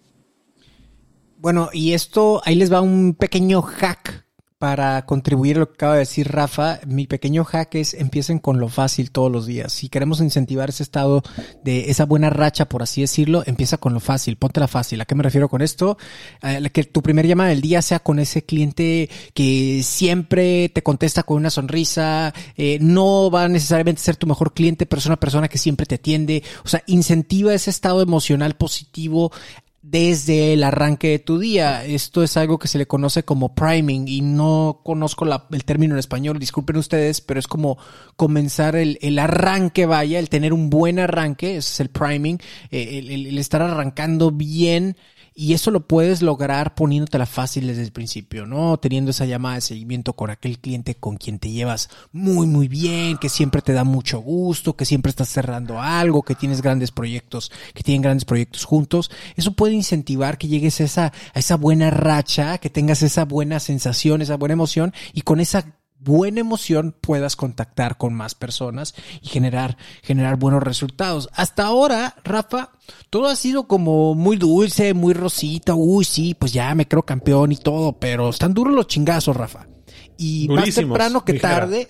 Bueno, y esto, ahí les va un pequeño hack para contribuir a lo que acaba de decir Rafa. Mi pequeño hack es: empiecen con lo fácil todos los días. Si queremos incentivar ese estado de esa buena racha, por así decirlo, empieza con lo fácil, póntela fácil. ¿A qué me refiero con esto? Eh, que tu primer llamada del día sea con ese cliente que siempre te contesta con una sonrisa, eh, no va a necesariamente ser tu mejor cliente, pero es una persona que siempre te atiende. O sea, incentiva ese estado emocional positivo desde el arranque de tu día. Esto es algo que se le conoce como priming y no conozco la, el término en español, disculpen ustedes, pero es como comenzar el, el arranque, vaya, el tener un buen arranque, ese es el priming, el, el, el estar arrancando bien Y eso lo puedes lograr poniéndotela fácil desde el principio, ¿no? Teniendo esa llamada de seguimiento con aquel cliente con quien te llevas muy, muy bien, que siempre te da mucho gusto, que siempre estás cerrando algo, que tienes grandes proyectos, que tienen grandes proyectos juntos. Eso puede incentivar que llegues a esa, a esa buena racha, que tengas esa buena sensación, esa buena emoción, y con esa buena emoción puedas contactar con más personas y generar, generar buenos resultados. Hasta ahora, Rafa, todo ha sido como muy dulce, muy rosita. Uy, sí, pues ya me creo campeón y todo, pero están duros los chingazos, Rafa. Y Durísimos, más temprano que dijera. tarde,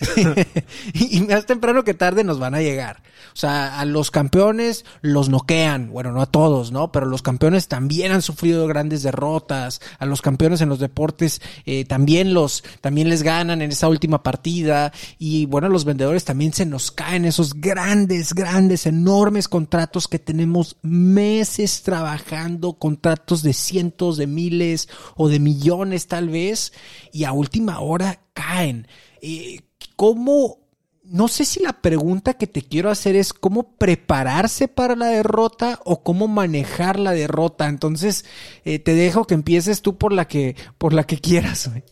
y más temprano que tarde nos van a llegar. O sea, a los campeones los noquean. Bueno, no a todos, ¿no? Pero los campeones también han sufrido grandes derrotas. A los campeones en los deportes eh, también los, también les ganan en esa última partida. Y bueno, a los vendedores también se nos caen esos grandes, grandes, enormes contratos que tenemos meses trabajando, contratos de cientos de miles o de millones tal vez, y a última hora caen. Eh, ¿Cómo? No sé si la pregunta que te quiero hacer es cómo prepararse para la derrota o cómo manejar la derrota. Entonces, eh, te dejo que empieces tú por la que, por la que quieras, güey.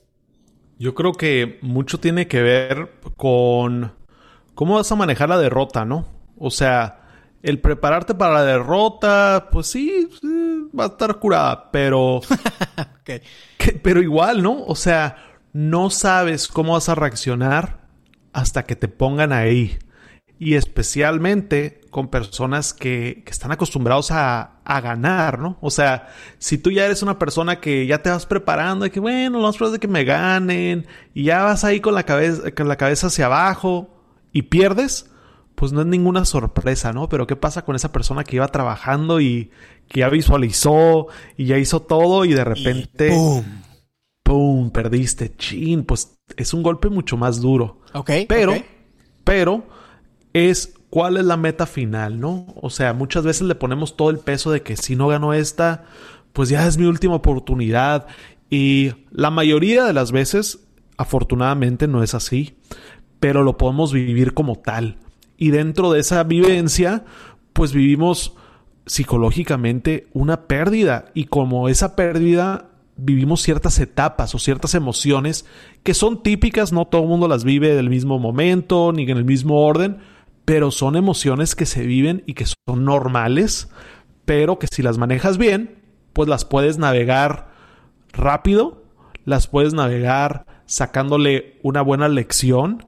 Yo creo que mucho tiene que ver con cómo vas a manejar la derrota, ¿no? O sea, el prepararte para la derrota, pues sí, sí va a estar curada, pero... okay. que, pero igual, ¿no? O sea, no sabes cómo vas a reaccionar hasta que te pongan ahí. Y especialmente con personas que, que están acostumbrados a, a ganar, ¿no? O sea, si tú ya eres una persona que ya te vas preparando de que, bueno, lo más probable es de que me ganen, y ya vas ahí con la cabeza, con la cabeza hacia abajo y pierdes, pues no es ninguna sorpresa, ¿no? Pero ¿qué pasa con esa persona que iba trabajando y que ya visualizó y ya hizo todo y de repente... Y ¡pum! ¡Pum! Perdiste. Chin, pues es un golpe mucho más duro. Ok. Pero, okay. pero es cuál es la meta final, ¿no? O sea, muchas veces le ponemos todo el peso de que si no gano esta, pues ya es mi última oportunidad. Y la mayoría de las veces, afortunadamente, no es así. Pero lo podemos vivir como tal. Y dentro de esa vivencia, pues vivimos psicológicamente una pérdida. Y como esa pérdida... vivimos ciertas etapas o ciertas emociones que son típicas, no todo el mundo las vive del mismo momento ni en el mismo orden, pero son emociones que se viven y que son normales, pero que si las manejas bien, pues las puedes navegar rápido, las puedes navegar sacándole una buena lección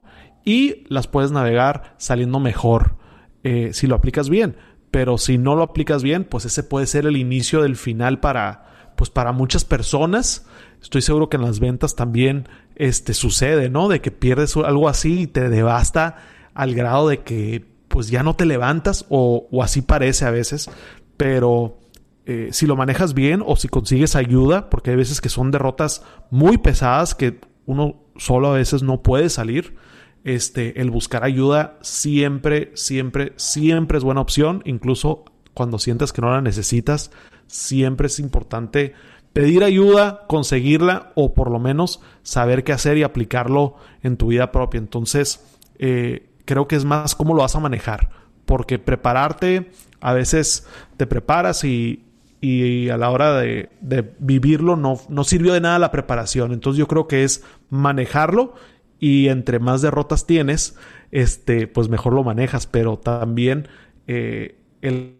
y las puedes navegar saliendo mejor eh, si lo aplicas bien. Pero si no lo aplicas bien, pues ese puede ser el inicio del final para... pues para muchas personas. Estoy seguro que en las ventas también este, sucede, ¿no? De que pierdes algo así y te devasta al grado de que pues ya no te levantas o, o así parece a veces. Pero eh, si lo manejas bien o si consigues ayuda, porque hay veces que son derrotas muy pesadas que uno solo a veces no puede salir. Este, el buscar ayuda siempre, siempre, siempre es buena opción. Incluso cuando sientas que no la necesitas, siempre es importante pedir ayuda, conseguirla o por lo menos saber qué hacer y aplicarlo en tu vida propia. Entonces, eh, creo que es más cómo lo vas a manejar. Porque prepararte, a veces te preparas y, y a la hora de, de vivirlo no, no sirvió de nada la preparación. Entonces, yo creo que es manejarlo y entre más derrotas tienes, este, pues mejor lo manejas. Pero también eh, el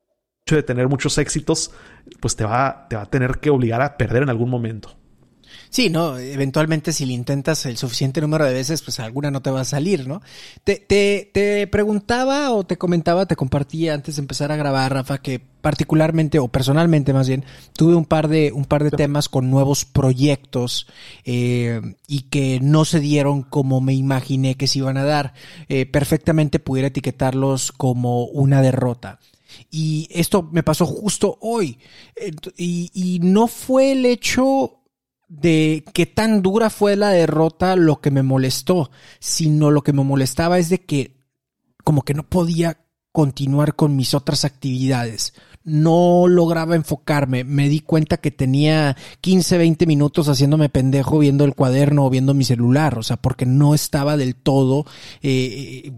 de tener muchos éxitos, pues te va, te va a tener que obligar a perder en algún momento. Sí, no, eventualmente si lo intentas el suficiente número de veces, pues alguna no te va a salir, ¿no? Te, te, te preguntaba o te comentaba, te compartía antes de empezar a grabar, Rafa, que particularmente o personalmente más bien, tuve un par de, un par de temas con nuevos proyectos eh, y que no se dieron como me imaginé que se iban a dar. Eh, perfectamente pudiera etiquetarlos como una derrota. Y esto me pasó justo hoy. Y, y no fue el hecho de qué tan dura fue la derrota lo que me molestó, sino lo que me molestaba es de que como que no podía continuar con mis otras actividades. No lograba enfocarme. Me di cuenta que tenía quince, veinte minutos haciéndome pendejo viendo el cuaderno o viendo mi celular. O sea, porque no estaba del todo eh,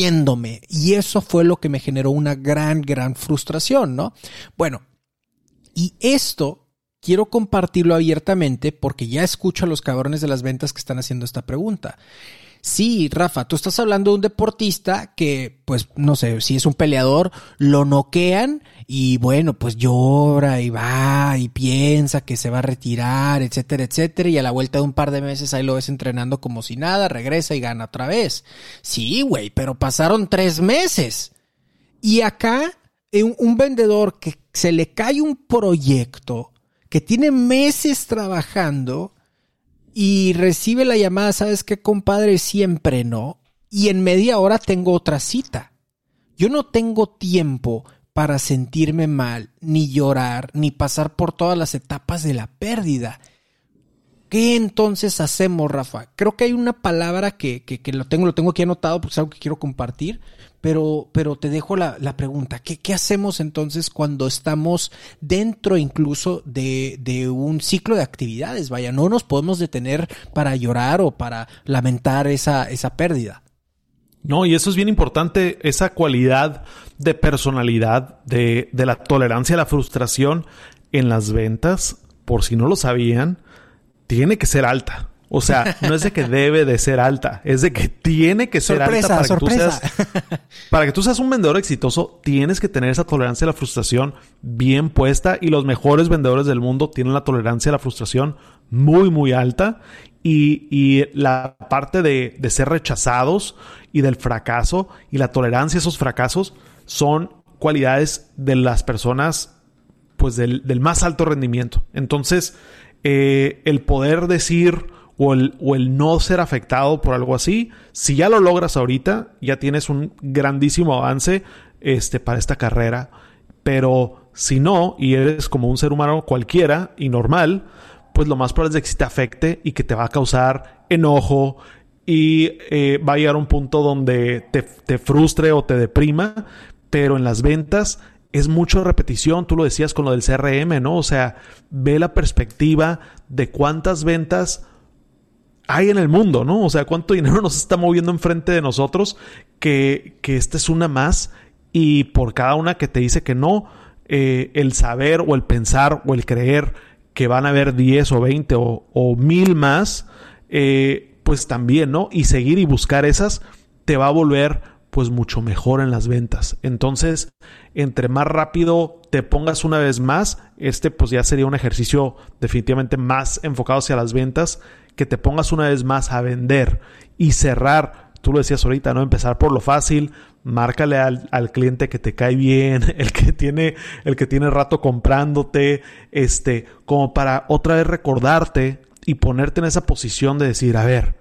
moviéndome. Y eso fue lo que me generó una gran, gran frustración, ¿no? Bueno, Y esto quiero compartirlo abiertamente porque ya escucho a los cabrones de las ventas que están haciendo esta pregunta. Sí, Rafa, tú estás hablando de un deportista que, pues, no sé, si es un peleador, lo noquean y bueno, pues llora y va y piensa que se va a retirar, etcétera, etcétera, y a la vuelta de un par de meses ahí lo ves entrenando como si nada, regresa y gana otra vez. Sí, güey, pero pasaron tres meses. Y acá, un, un vendedor que se le cae un proyecto que tiene meses trabajando y recibe la llamada, ¿sabes qué, compadre? Siempre no. Y en media hora tengo otra cita. Yo no tengo tiempo para sentirme mal, ni llorar, ni pasar por todas las etapas de la pérdida. ¿Qué entonces hacemos, Rafa? Creo que hay una palabra que, que, que lo tengo, lo tengo aquí anotado porque es algo que quiero compartir, pero, pero te dejo la, la pregunta. ¿Qué, ¿Qué hacemos entonces cuando estamos dentro incluso de, de un ciclo de actividades? Vaya, no nos podemos detener para llorar o para lamentar esa, esa pérdida. No, y eso es bien importante, esa cualidad de personalidad, de, de la tolerancia a la frustración en las ventas, por si no lo sabían, tiene que ser alta. O sea, no es de que debe de ser alta, es de que tiene que ser sorpresa, alta para sorpresa. que tú seas, para que tú seas un vendedor exitoso, tienes que tener esa tolerancia a la frustración bien puesta, y los mejores vendedores del mundo tienen la tolerancia a la frustración muy, muy alta, y, y la parte de, de ser rechazados y del fracaso y la tolerancia a esos fracasos son cualidades de las personas, pues del, del más alto rendimiento. Entonces, eh, el poder decir o el, o el no ser afectado por algo así, si ya lo logras ahorita, ya tienes un grandísimo avance este, para esta carrera. Pero si no, y eres como un ser humano cualquiera y normal, pues lo más probable es que sí te afecte y que te va a causar enojo y eh, va a llegar a un punto donde te, te frustre o te deprima. Pero en las ventas es mucho repetición. Tú lo decías con lo del C R M, ¿no? O sea, ve la perspectiva de cuántas ventas hay en el mundo, ¿no? O sea, cuánto dinero nos está moviendo enfrente de nosotros, que, que esta es una más, y por cada una que te dice que no, eh, el saber o el pensar o el creer que van a haber diez o veinte o, o mil más, eh, pues también, ¿no? Y seguir y buscar esas te va a volver pues mucho mejor en las ventas. Entonces, entre más rápido te pongas una vez más, este pues ya sería un ejercicio definitivamente más enfocado hacia las ventas, que te pongas una vez más a vender y cerrar. Tú lo decías ahorita, ¿no? Empezar por lo fácil, márcale al, al cliente que te cae bien, el que tiene, el que tiene rato comprándote, este, como para otra vez recordarte y ponerte en esa posición de decir, a ver,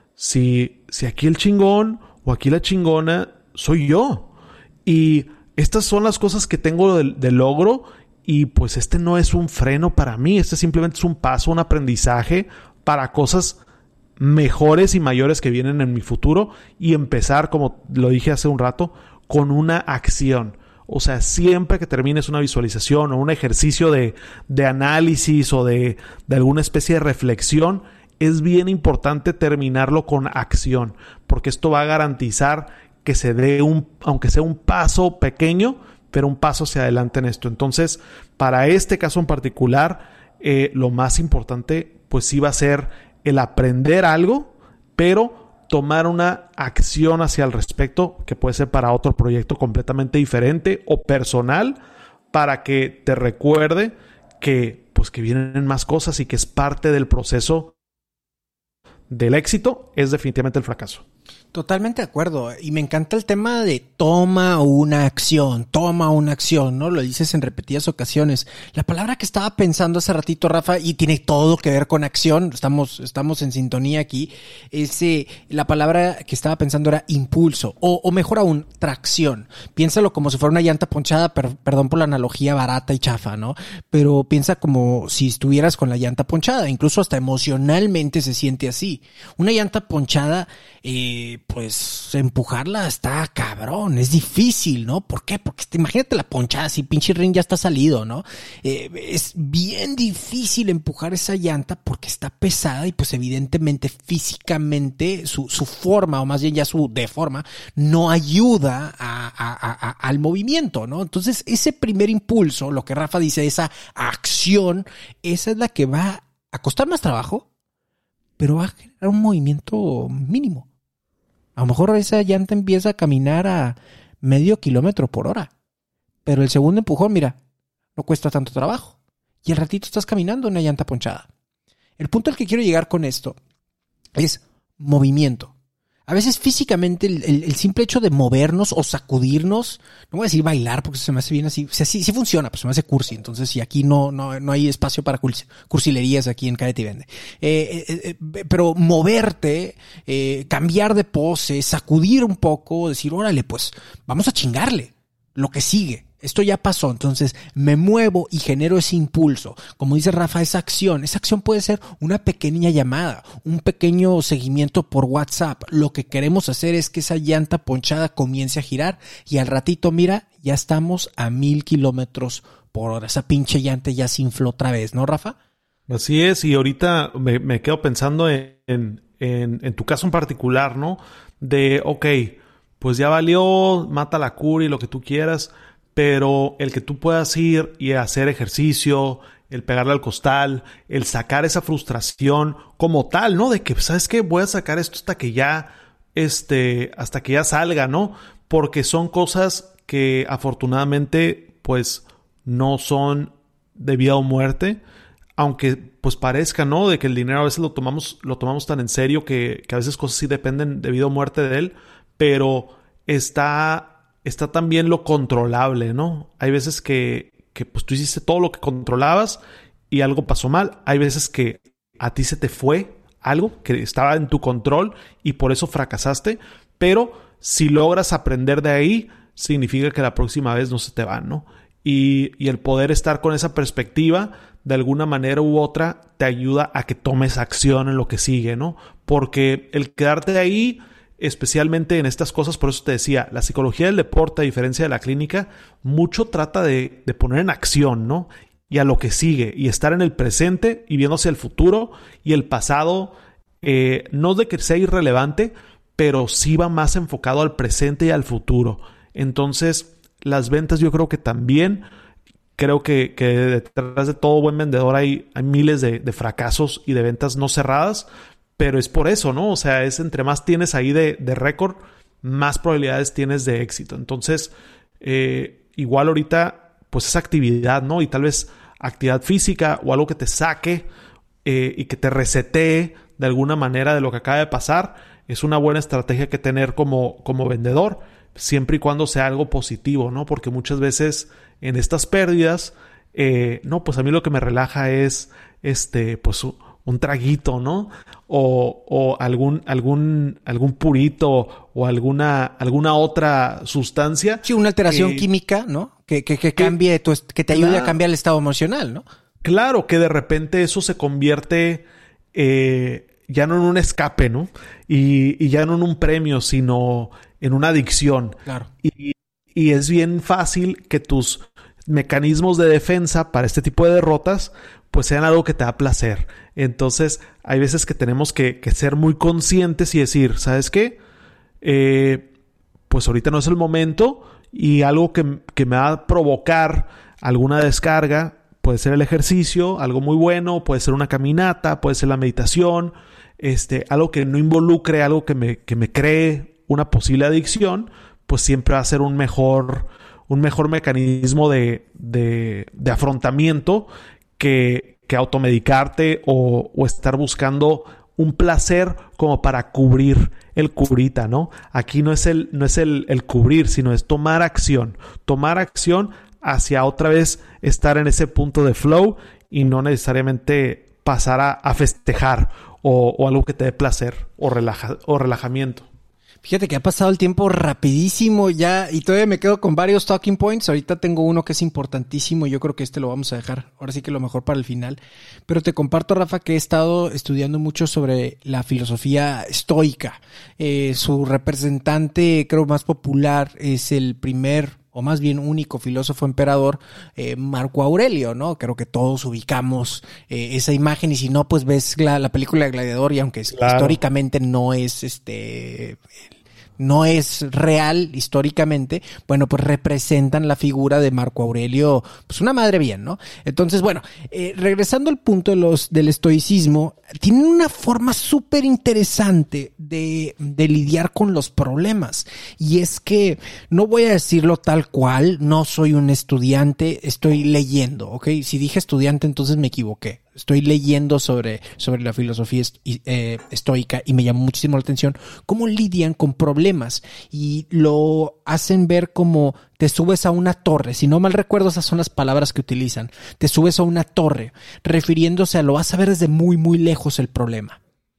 si, si aquí el chingón o aquí la chingona soy yo. Y estas son las cosas que tengo de, de logro, y pues este no es un freno para mí, este simplemente es un paso, un aprendizaje para cosas mejores y mayores que vienen en mi futuro, y empezar, como lo dije hace un rato, con una acción. O sea, siempre que termines una visualización o un ejercicio de, de análisis o de, de alguna especie de reflexión, es bien importante terminarlo con acción, porque esto va a garantizar que se dé un, aunque sea un paso pequeño, pero un paso hacia adelante en esto. Entonces, para este caso en particular, eh, lo más importante, pues sí va a ser el aprender algo, pero tomar una acción hacia el respecto, que puede ser para otro proyecto completamente diferente o personal, para que te recuerde que, pues, que vienen más cosas y que es parte del proceso del éxito, es definitivamente el fracaso. Totalmente de acuerdo. Y me encanta el tema de toma una acción, toma una acción, ¿no? Lo dices en repetidas ocasiones. La palabra que estaba pensando hace ratito, Rafa, y tiene todo que ver con acción, estamos, estamos en sintonía aquí, es eh, la palabra que estaba pensando era impulso, o, o mejor aún, tracción. Piénsalo como si fuera una llanta ponchada, per, perdón por la analogía barata y chafa, ¿no? Pero piensa como si estuvieras con la llanta ponchada, incluso hasta emocionalmente se siente así. Una llanta ponchada, eh, pues empujarla está cabrón, es difícil, ¿no? ¿Por qué? Porque te, imagínate la ponchada, si pinche ring ya está salido, ¿no? Eh, es bien difícil empujar esa llanta porque está pesada y pues evidentemente físicamente su, su forma, o más bien ya su deforma, no ayuda a, a, a, a, al movimiento, ¿no? Entonces ese primer impulso, lo que Rafa dice, esa acción, esa es la que va a costar más trabajo, pero va a generar un movimiento mínimo. A lo mejor esa llanta empieza a caminar a medio kilómetro por hora, pero el segundo empujón, mira, no cuesta tanto trabajo. Y al ratito estás caminando en una llanta ponchada. El punto al que quiero llegar con esto es movimiento. A veces físicamente el, el, el simple hecho de movernos o sacudirnos, no voy a decir bailar porque eso se me hace bien así, o sea, sí, sí funciona, pues se me hace cursi, entonces si aquí no, no, no hay espacio para cursilerías aquí en Cállate y Vende. Eh, eh, eh, pero moverte, eh, cambiar de pose, sacudir un poco, decir, órale, pues vamos a chingarle lo que sigue. Esto ya pasó, entonces me muevo y genero ese impulso. Como dice Rafa, esa acción. Esa acción puede ser una pequeña llamada, un pequeño seguimiento por WhatsApp. Lo que queremos hacer es que esa llanta ponchada comience a girar y al ratito, mira, ya estamos a mil kilómetros por hora. Esa pinche llanta ya se infló otra vez, ¿no, Rafa? Así es, y ahorita me, me quedo pensando en, en, en, en tu caso en particular, ¿no? De, ok, pues ya valió, mata la cura y lo que tú quieras, pero el que tú puedas ir y hacer ejercicio, el pegarle al costal, el sacar esa frustración como tal, ¿no? De que, ¿sabes qué? Voy a sacar esto hasta que ya, este, hasta que ya salga, ¿no? Porque son cosas que afortunadamente, pues, no son de vida o muerte, aunque, pues, parezca, ¿no? De que el dinero a veces lo tomamos, lo tomamos tan en serio que, que a veces cosas sí dependen de vida o muerte de él, pero está... está también lo controlable, ¿no? Hay veces que, que pues tú hiciste todo lo que controlabas y algo pasó mal. Hay veces que a ti se te fue algo que estaba en tu control y por eso fracasaste. Pero si logras aprender de ahí, significa que la próxima vez no se te va, ¿no? Y, y el poder estar con esa perspectiva, de alguna manera u otra, te ayuda a que tomes acción en lo que sigue, ¿no? Porque el quedarte ahí... especialmente en estas cosas, por eso te decía, la psicología del deporte, a diferencia de la clínica, mucho trata de, de poner en acción, ¿no? Y a lo que sigue, y estar en el presente y viendo hacia el futuro, y el pasado, eh, no de que sea irrelevante, pero sí va más enfocado al presente y al futuro. Entonces, las ventas yo creo que también, creo que, que detrás de todo buen vendedor hay, hay miles de, de fracasos y de ventas no cerradas. Pero es por eso, ¿no? O sea, es entre más tienes ahí de, de récord, más probabilidades tienes de éxito. Entonces, eh, igual ahorita, pues esa actividad, ¿no? Y tal vez actividad física o algo que te saque eh, y que te resetee de alguna manera de lo que acaba de pasar, es una buena estrategia que tener como, como vendedor, siempre y cuando sea algo positivo, ¿no? Porque muchas veces en estas pérdidas, eh, no, pues a mí lo que me relaja es, este, pues... un traguito, ¿no? O, o algún, algún, algún purito o alguna, alguna otra sustancia. Sí, una alteración que, química, ¿no? Que, que, que cambie, tu, que te ayude claro, a cambiar el estado emocional, ¿no? Claro, que de repente eso se convierte eh, ya no en un escape, ¿no? Y, y ya no en un premio, sino en una adicción. Claro. Y, y es bien fácil que tus mecanismos de defensa para este tipo de derrotas pues sean algo que te da placer. Entonces, hay veces que tenemos que, que ser muy conscientes y decir, ¿sabes qué? Eh, pues ahorita no es el momento y algo que, que me va a provocar alguna descarga, puede ser el ejercicio, algo muy bueno, puede ser una caminata, puede ser la meditación, este, algo que no involucre, algo que me, que me cree una posible adicción, pues siempre va a ser un mejor, un mejor mecanismo de, de, de afrontamiento que, que automedicarte o, o estar buscando un placer como para cubrir el curita, ¿no? Aquí no es el, no es el, el cubrir, sino es tomar acción. Tomar acción hacia otra vez estar en ese punto de flow y no necesariamente pasar a, a festejar o, o algo que te dé placer o, relaja, o relajamiento. Fíjate que ha pasado el tiempo rapidísimo ya y todavía me quedo con varios talking points. Ahorita tengo uno que es importantísimo. Yo creo que este lo vamos a dejar ahora sí que lo mejor para el final. Pero te comparto, Rafa, que he estado estudiando mucho sobre la filosofía estoica. Eh, su representante, creo, más popular es el primer o más bien único filósofo emperador, eh, Marco Aurelio, ¿no? Creo que todos ubicamos eh, esa imagen y si no, pues ves la, la película de Gladiador y aunque claro, históricamente no es este... no es real históricamente, bueno, pues representan la figura de Marco Aurelio, pues una madre bien, ¿no? Entonces, bueno, eh, regresando al punto de los, del estoicismo, tienen una forma súper interesante de, de lidiar con los problemas. Y es que, no voy a decirlo tal cual, no soy un estudiante, estoy leyendo, ¿ok? Si dije estudiante, entonces me equivoqué. Estoy leyendo sobre, sobre la filosofía est- eh, estoica y me llamó muchísimo la atención cómo lidian con problemas y lo hacen ver como te subes a una torre. Si no mal recuerdo, esas son las palabras que utilizan. Te subes a una torre, refiriéndose a lo vas a ver desde muy, muy lejos el problema.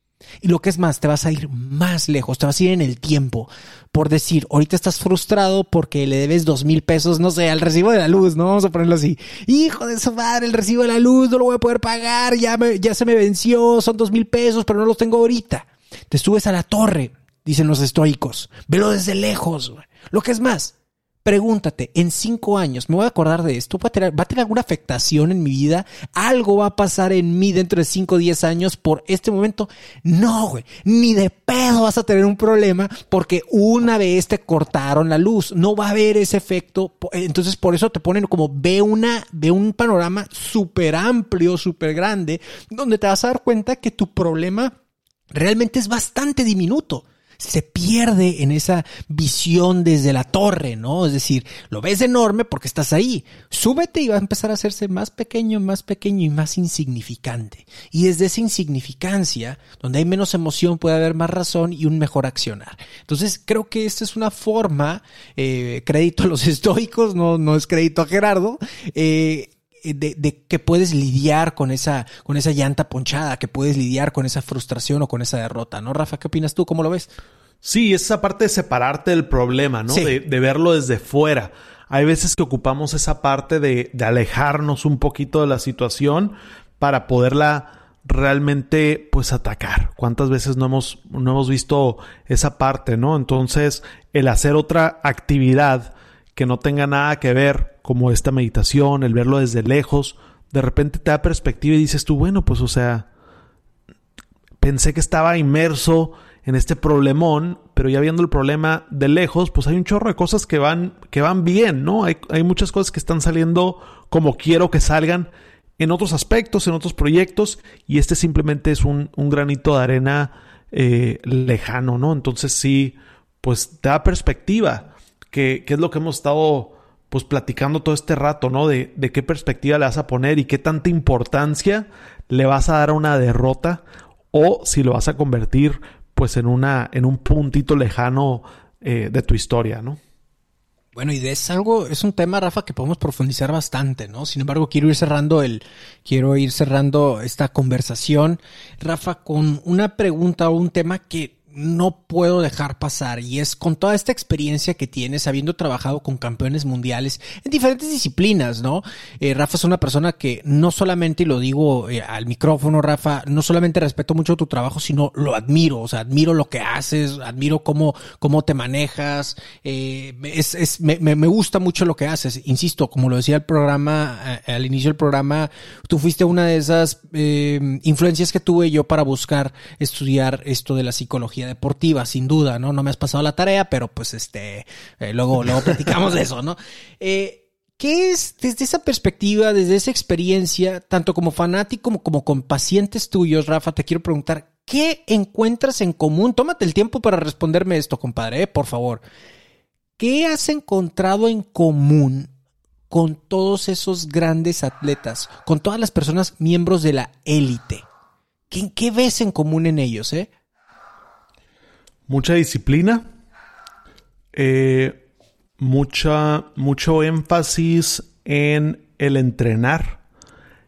Y lo que es más, te vas a ir más lejos, te vas a ir en el tiempo. Por decir, ahorita estás frustrado porque le debes dos mil pesos, no sé, al recibo de la luz, ¿no? Vamos a ponerlo así. Hijo de su madre, el recibo de la luz no lo voy a poder pagar, ya, me, ya se me venció, son dos mil pesos, pero no los tengo ahorita. Te subes a la torre, dicen los estoicos. Velo desde lejos. Lo que es más, pregúntate, en cinco años, ¿me voy a acordar de esto? ¿Va a tener, va a tener alguna afectación en mi vida? ¿Algo va a pasar en mí dentro de cinco o diez años por este momento? No, güey, ni de pedo vas a tener un problema porque una vez te cortaron la luz. No va a haber ese efecto. Entonces, por eso te ponen como ve una, ve un panorama súper amplio, súper grande, donde te vas a dar cuenta que tu problema realmente es bastante diminuto. Se pierde en esa visión desde la torre, ¿no? Es decir, lo ves enorme porque estás ahí. Súbete y va a empezar a hacerse más pequeño, más pequeño y más insignificante. Y desde esa insignificancia, donde hay menos emoción, puede haber más razón y un mejor accionar. Entonces, creo que esta es una forma, eh, crédito a los estoicos, no, no es crédito a Gerardo, eh, De, de que puedes lidiar con esa, con esa llanta ponchada, que puedes lidiar con esa frustración o con esa derrota, ¿no, Rafa? ¿Qué opinas tú? ¿Cómo lo ves? Sí, es esa parte de separarte del problema, ¿no? Sí. De, de verlo desde fuera. Hay veces que ocupamos esa parte de, de alejarnos un poquito de la situación para poderla realmente, pues, atacar. ¿Cuántas veces no hemos, no hemos visto esa parte, no? Entonces, el hacer otra actividad que no tenga nada que ver, como esta meditación, el verlo desde lejos, de repente te da perspectiva y dices tú, bueno, pues o sea, pensé que estaba inmerso en este problemón, pero ya viendo el problema de lejos, pues hay un chorro de cosas que van, que van bien, ¿no? Hay, hay muchas cosas que están saliendo como quiero que salgan en otros aspectos, en otros proyectos, y este simplemente es un, un granito de arena eh, lejano, ¿no? Entonces sí, pues te da perspectiva. Que, que es lo que hemos estado pues platicando todo este rato, ¿no? De, de qué perspectiva le vas a poner y qué tanta importancia le vas a dar a una derrota o si lo vas a convertir pues en una en un puntito lejano eh, de tu historia, ¿no? Bueno, y de es algo, es un tema, Rafa, que podemos profundizar bastante, ¿no? Sin embargo, quiero ir cerrando el, quiero ir cerrando esta conversación, Rafa, con una pregunta o un tema que no puedo dejar pasar, y es con toda esta experiencia que tienes, habiendo trabajado con campeones mundiales en diferentes disciplinas, ¿no? Eh, Rafa es una persona que no solamente, y lo digo eh, al micrófono, Rafa, no solamente respeto mucho tu trabajo, sino lo admiro, o sea, admiro lo que haces, admiro cómo, cómo te manejas, eh, es, es, me, me gusta mucho lo que haces, insisto, como lo decía el programa, eh, al inicio del programa, tú fuiste una de esas eh, influencias que tuve yo para buscar estudiar esto de la psicología deportiva, sin duda, ¿no? No me has pasado la tarea, pero pues este, eh, luego, luego platicamos de eso, ¿no? Eh, ¿qué es, desde esa perspectiva, desde esa experiencia, tanto como fanático como, como con pacientes tuyos, Rafa, te quiero preguntar, ¿qué encuentras en común? Tómate el tiempo para responderme esto, compadre, eh, por favor. ¿Qué has encontrado en común con todos esos grandes atletas, con todas las personas miembros de la élite? ¿Qué, qué ves en común en ellos, eh? Mucha disciplina, eh, mucha, mucho énfasis en el entrenar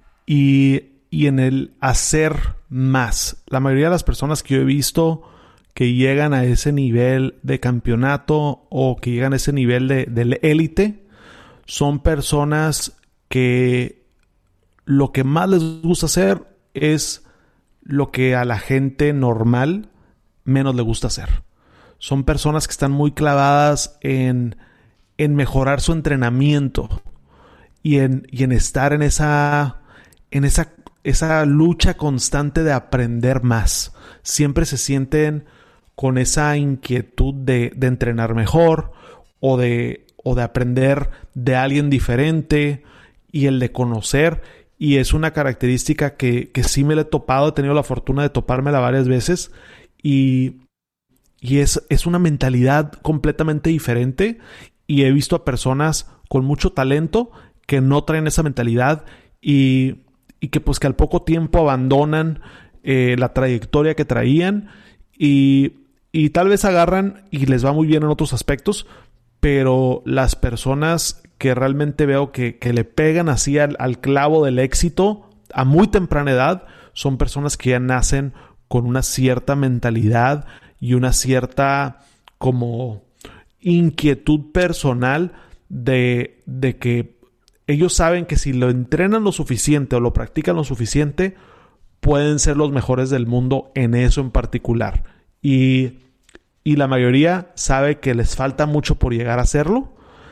y, y en el hacer más. La mayoría de las personas que yo he visto que llegan a ese nivel de campeonato o que llegan a ese nivel de, de élite son personas que lo que más les gusta hacer es lo que a la gente normal menos le gusta hacer. Son personas que están muy clavadas en, en mejorar su entrenamiento y en, y en estar en esa, en esa, esa lucha constante de aprender más. Siempre se sienten con esa inquietud de, de entrenar mejor o de, o de aprender de alguien diferente y el de conocer. Y es una característica que, que sí me la he topado, he tenido la fortuna de topármela varias veces y, y es, es una mentalidad completamente diferente y he visto a personas con mucho talento que no traen esa mentalidad y, y que pues que al poco tiempo abandonan eh, la trayectoria que traían y, y tal vez agarran y les va muy bien en otros aspectos, pero las personas que realmente veo que, que le pegan así al, al clavo del éxito a muy temprana edad son personas que ya nacen con una cierta mentalidad y una cierta como inquietud personal de, de que ellos saben que si lo entrenan lo suficiente o lo practican lo suficiente pueden ser los mejores del mundo en eso en particular y, y la mayoría sabe que les falta mucho por llegar a hacerlo.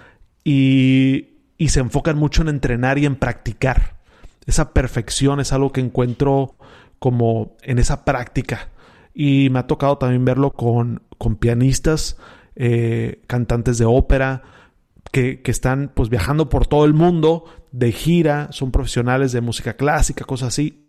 Y, y se enfocan mucho en entrenar y en practicar. Esa perfección es algo que encuentro como en esa práctica. Y me ha tocado también verlo con, con pianistas, eh, cantantes de ópera, que, que están pues viajando por todo el mundo de gira, son profesionales de música clásica, cosas así.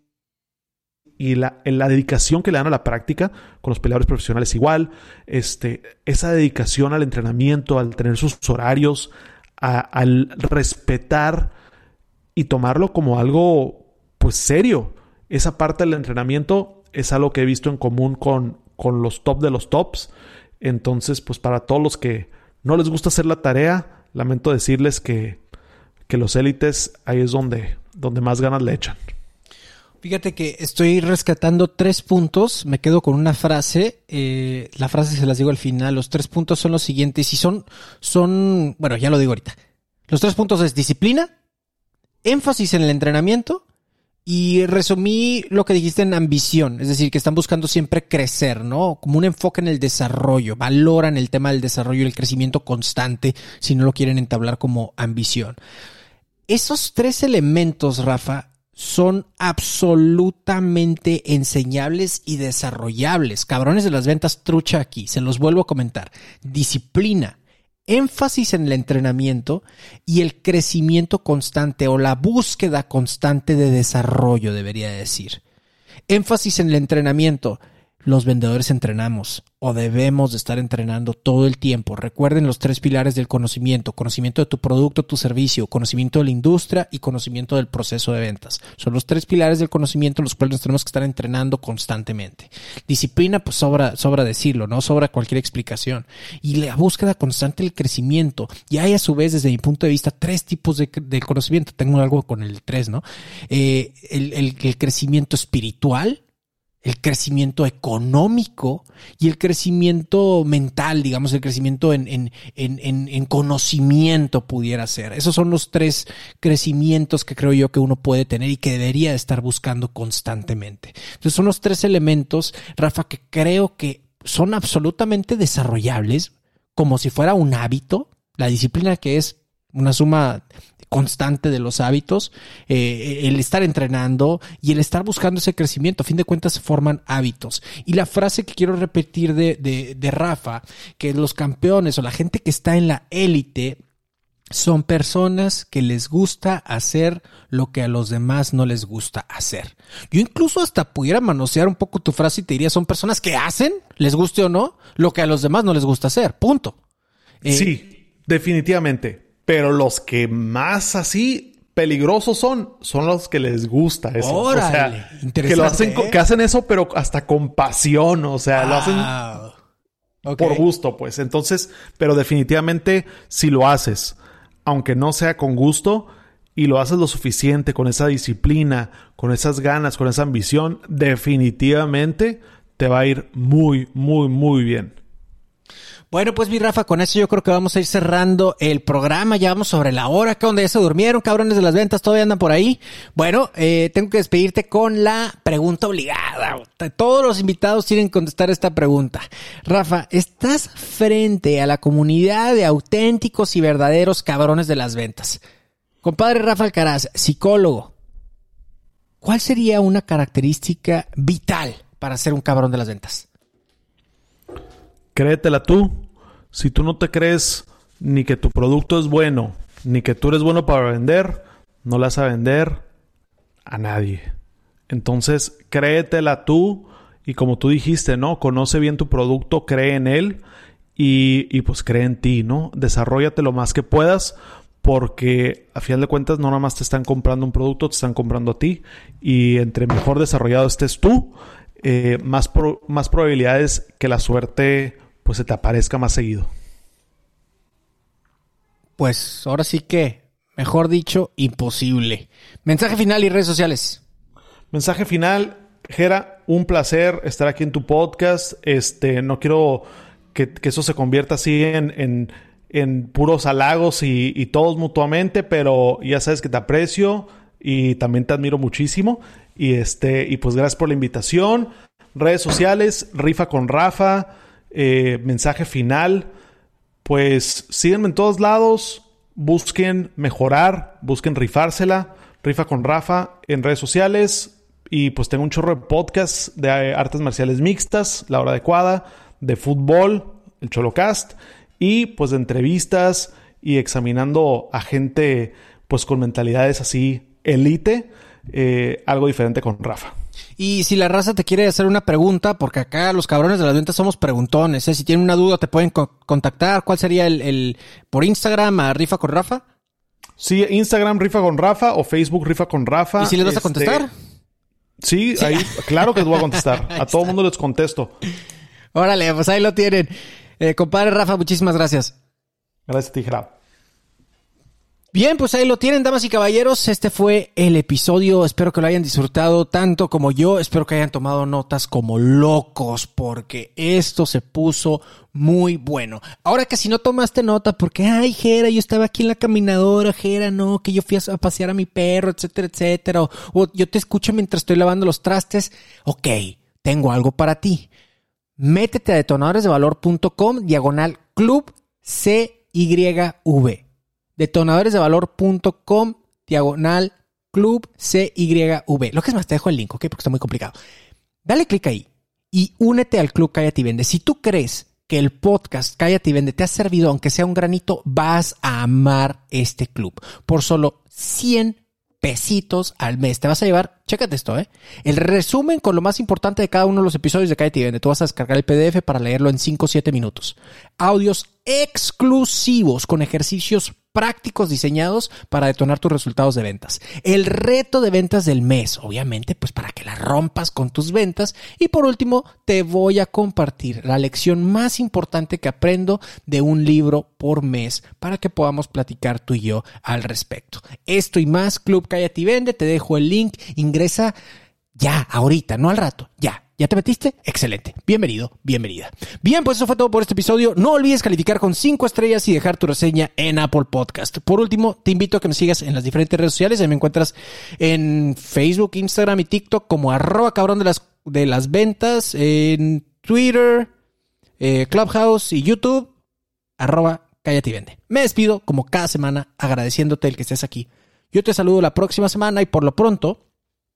Y la, la dedicación que le dan a la práctica, con los peleadores profesionales igual, este, esa dedicación al entrenamiento, al tener sus horarios, A, al respetar y tomarlo como algo pues serio. Esa parte del entrenamiento es algo que he visto en común con, con los top de los tops. Entonces pues para todos los que no les gusta hacer la tarea, lamento decirles que, que los élites ahí es donde, donde más ganas le echan. Fíjate que estoy rescatando tres puntos, me quedo con una frase, eh, la frase se las digo al final, los tres puntos son los siguientes y son, son, bueno, ya lo digo ahorita. Los tres puntos es disciplina, énfasis en el entrenamiento y resumí lo que dijiste en ambición, es decir, que están buscando siempre crecer, ¿no? Como un enfoque en el desarrollo, valoran el tema del desarrollo y el crecimiento constante si no lo quieren entablar como ambición. Esos tres elementos, Rafa, son absolutamente enseñables y desarrollables. Cabrones de las ventas, trucha aquí. Se los vuelvo a comentar. Disciplina, énfasis en el entrenamiento y el crecimiento constante o la búsqueda constante de desarrollo, debería decir. Énfasis en el entrenamiento. Los vendedores entrenamos o debemos de estar entrenando todo el tiempo. Recuerden los tres pilares del conocimiento. Conocimiento de tu producto, tu servicio, conocimiento de la industria y conocimiento del proceso de ventas. Son los tres pilares del conocimiento los cuales nos tenemos que estar entrenando constantemente. Disciplina, pues sobra, sobra decirlo, ¿no? Sobra cualquier explicación. Y la búsqueda constante del crecimiento. Y hay a su vez, desde mi punto de vista, tres tipos de, de conocimiento. Tengo algo con el tres, ¿no? Eh, el, el, el crecimiento espiritual, el crecimiento económico y el crecimiento mental, digamos, el crecimiento en, en, en, en conocimiento pudiera ser. Esos son los tres crecimientos que creo yo que uno puede tener y que debería estar buscando constantemente. Entonces son los tres elementos, Rafa, que creo que son absolutamente desarrollables como si fuera un hábito. La disciplina, que es una suma constante de los hábitos, eh, el estar entrenando y el estar buscando ese crecimiento. A fin de cuentas se forman hábitos. Y la frase que quiero repetir de, de, de Rafa, que los campeones o la gente que está en la élite son personas que les gusta hacer lo que a los demás no les gusta hacer. Yo incluso hasta pudiera manosear un poco tu frase y te diría, son personas que hacen, les guste o no, lo que a los demás no les gusta hacer. Punto. Eh, sí, definitivamente. Pero los que más así peligrosos son, son los que les gusta eso. Órale, o sea, interesante, que lo hacen, ¿eh? que hacen eso, pero hasta con pasión. O sea, ah, lo hacen okay. por gusto, pues. Entonces, pero definitivamente, si lo haces, aunque no sea con gusto, y lo haces lo suficiente, con esa disciplina, con esas ganas, con esa ambición, definitivamente te va a ir muy, muy, muy bien. Bueno, pues mi Rafa, con eso yo creo que vamos a ir cerrando el programa. Ya vamos sobre la hora, acá donde ya se durmieron, cabrones de las ventas, todavía andan por ahí. Bueno, eh, tengo que despedirte con la pregunta obligada. Todos los invitados tienen que contestar esta pregunta. Rafa, estás frente a la comunidad de auténticos y verdaderos cabrones de las ventas. Compadre Rafa Alcaraz, psicólogo, ¿cuál sería una característica vital para ser un cabrón de las ventas? Créetela tú. Si tú no te crees ni que tu producto es bueno, ni que tú eres bueno para vender, no la vas a vender a nadie. Entonces, créetela tú y como tú dijiste, ¿no? Conoce bien tu producto, cree en él y, y pues cree en ti, ¿no? Desarróllate lo más que puedas porque a final de cuentas no nada más te están comprando un producto, te están comprando a ti y entre mejor desarrollado estés tú, eh, más, pro, más probabilidades que la suerte pues se te aparezca más seguido. Pues ahora sí que, mejor dicho, imposible. Mensaje final y redes sociales. Mensaje final, Jera, un placer estar aquí en tu podcast. Este, no quiero que, que eso se convierta así en, en, en puros halagos y, y todos mutuamente, pero ya sabes que te aprecio y también te admiro muchísimo. Y este, y pues gracias por la invitación. Redes sociales, Rifa con Rafa. Eh, mensaje final, pues síganme en todos lados, busquen mejorar, busquen rifársela, Rifa con Rafa en redes sociales y pues tengo un chorro de podcasts de artes marciales mixtas, La Hora Adecuada, de fútbol, el Cholocast y pues de entrevistas y examinando a gente pues con mentalidades así elite, eh, algo diferente con Rafa. Y si la raza te quiere hacer una pregunta, porque acá los cabrones de las ventas somos preguntones, ¿eh? Si tienen una duda te pueden co- contactar. ¿Cuál sería el, el por Instagram a Rifa con Rafa? Sí, Instagram Rifa con Rafa o Facebook Rifa con Rafa. ¿Y si les vas este, a contestar? Sí, sí, ahí, claro que les voy a contestar. A todo el mundo les contesto. Órale, pues ahí lo tienen. Eh, compadre Rafa, muchísimas gracias. Gracias, Tijera. Bien, pues ahí lo tienen, damas y caballeros. Este fue el episodio. Espero que lo hayan disfrutado tanto como yo. Espero que hayan tomado notas como locos, porque esto se puso muy bueno. Ahora que si no tomaste nota, porque, ay, Jera, yo estaba aquí en la caminadora, Jera, no, que yo fui a pasear a mi perro, etcétera, etcétera. O, o yo te escucho mientras estoy lavando los trastes. Ok, tengo algo para ti. Métete a detonadores-de-valor punto com, diagonal club C Y V. detonadores de valor punto com, diagonal club C Y V. Lo que es más, te dejo el link, ¿ok? Porque está muy complicado. Dale clic ahí y únete al Club Cállate y Vende. Si tú crees que el podcast Cállate y Vende te ha servido, aunque sea un granito, vas a amar este club. Por solo cien pesitos al mes. Te vas a llevar, chécate esto, ¿eh? El resumen con lo más importante de cada uno de los episodios de Cállate y Vende. Tú vas a descargar el P D F para leerlo en cinco o siete minutos. Audios exclusivos con ejercicios prácticos diseñados para detonar tus resultados de ventas. El reto de ventas del mes, obviamente, pues para que la rompas con tus ventas. Y por último, te voy a compartir la lección más importante que aprendo de un libro por mes para que podamos platicar tú y yo al respecto. Esto y más, Club Cállate y Vende. Te dejo el link. Ingresa ya, ahorita, no al rato, ya. ¿Ya te metiste? Excelente. Bienvenido, bienvenida. Bien, pues eso fue todo por este episodio. No olvides calificar con cinco estrellas y dejar tu reseña en Apple Podcast. Por último, te invito a que me sigas en las diferentes redes sociales. Ahí me encuentras en Facebook, Instagram y TikTok como arroba cabrón de las, de las ventas. En Twitter, eh, Clubhouse y YouTube, arroba cállate y vende. Me despido como cada semana agradeciéndote el que estés aquí. Yo te saludo la próxima semana y por lo pronto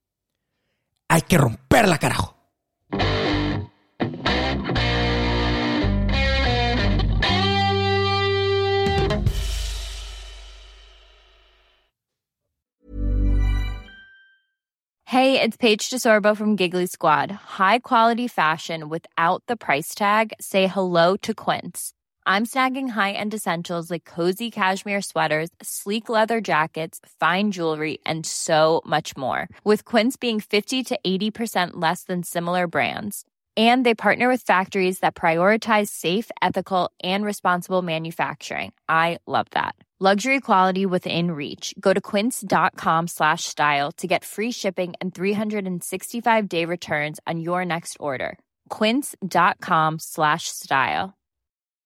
hay que romperla, carajo. Hey, it's Paige DeSorbo from Giggly Squad. High quality fashion without the price tag. Say hello to Quince. I'm snagging high-end essentials like cozy cashmere sweaters, sleek leather jackets, fine jewelry, and so much more. With Quince being fifty to eighty percent less than similar brands. And they partner with factories that prioritize safe, ethical, and responsible manufacturing. I love that. Luxury quality within reach. Go to quince.com slash style to get free shipping and three sixty-five day returns on your next order. quince.com slash style.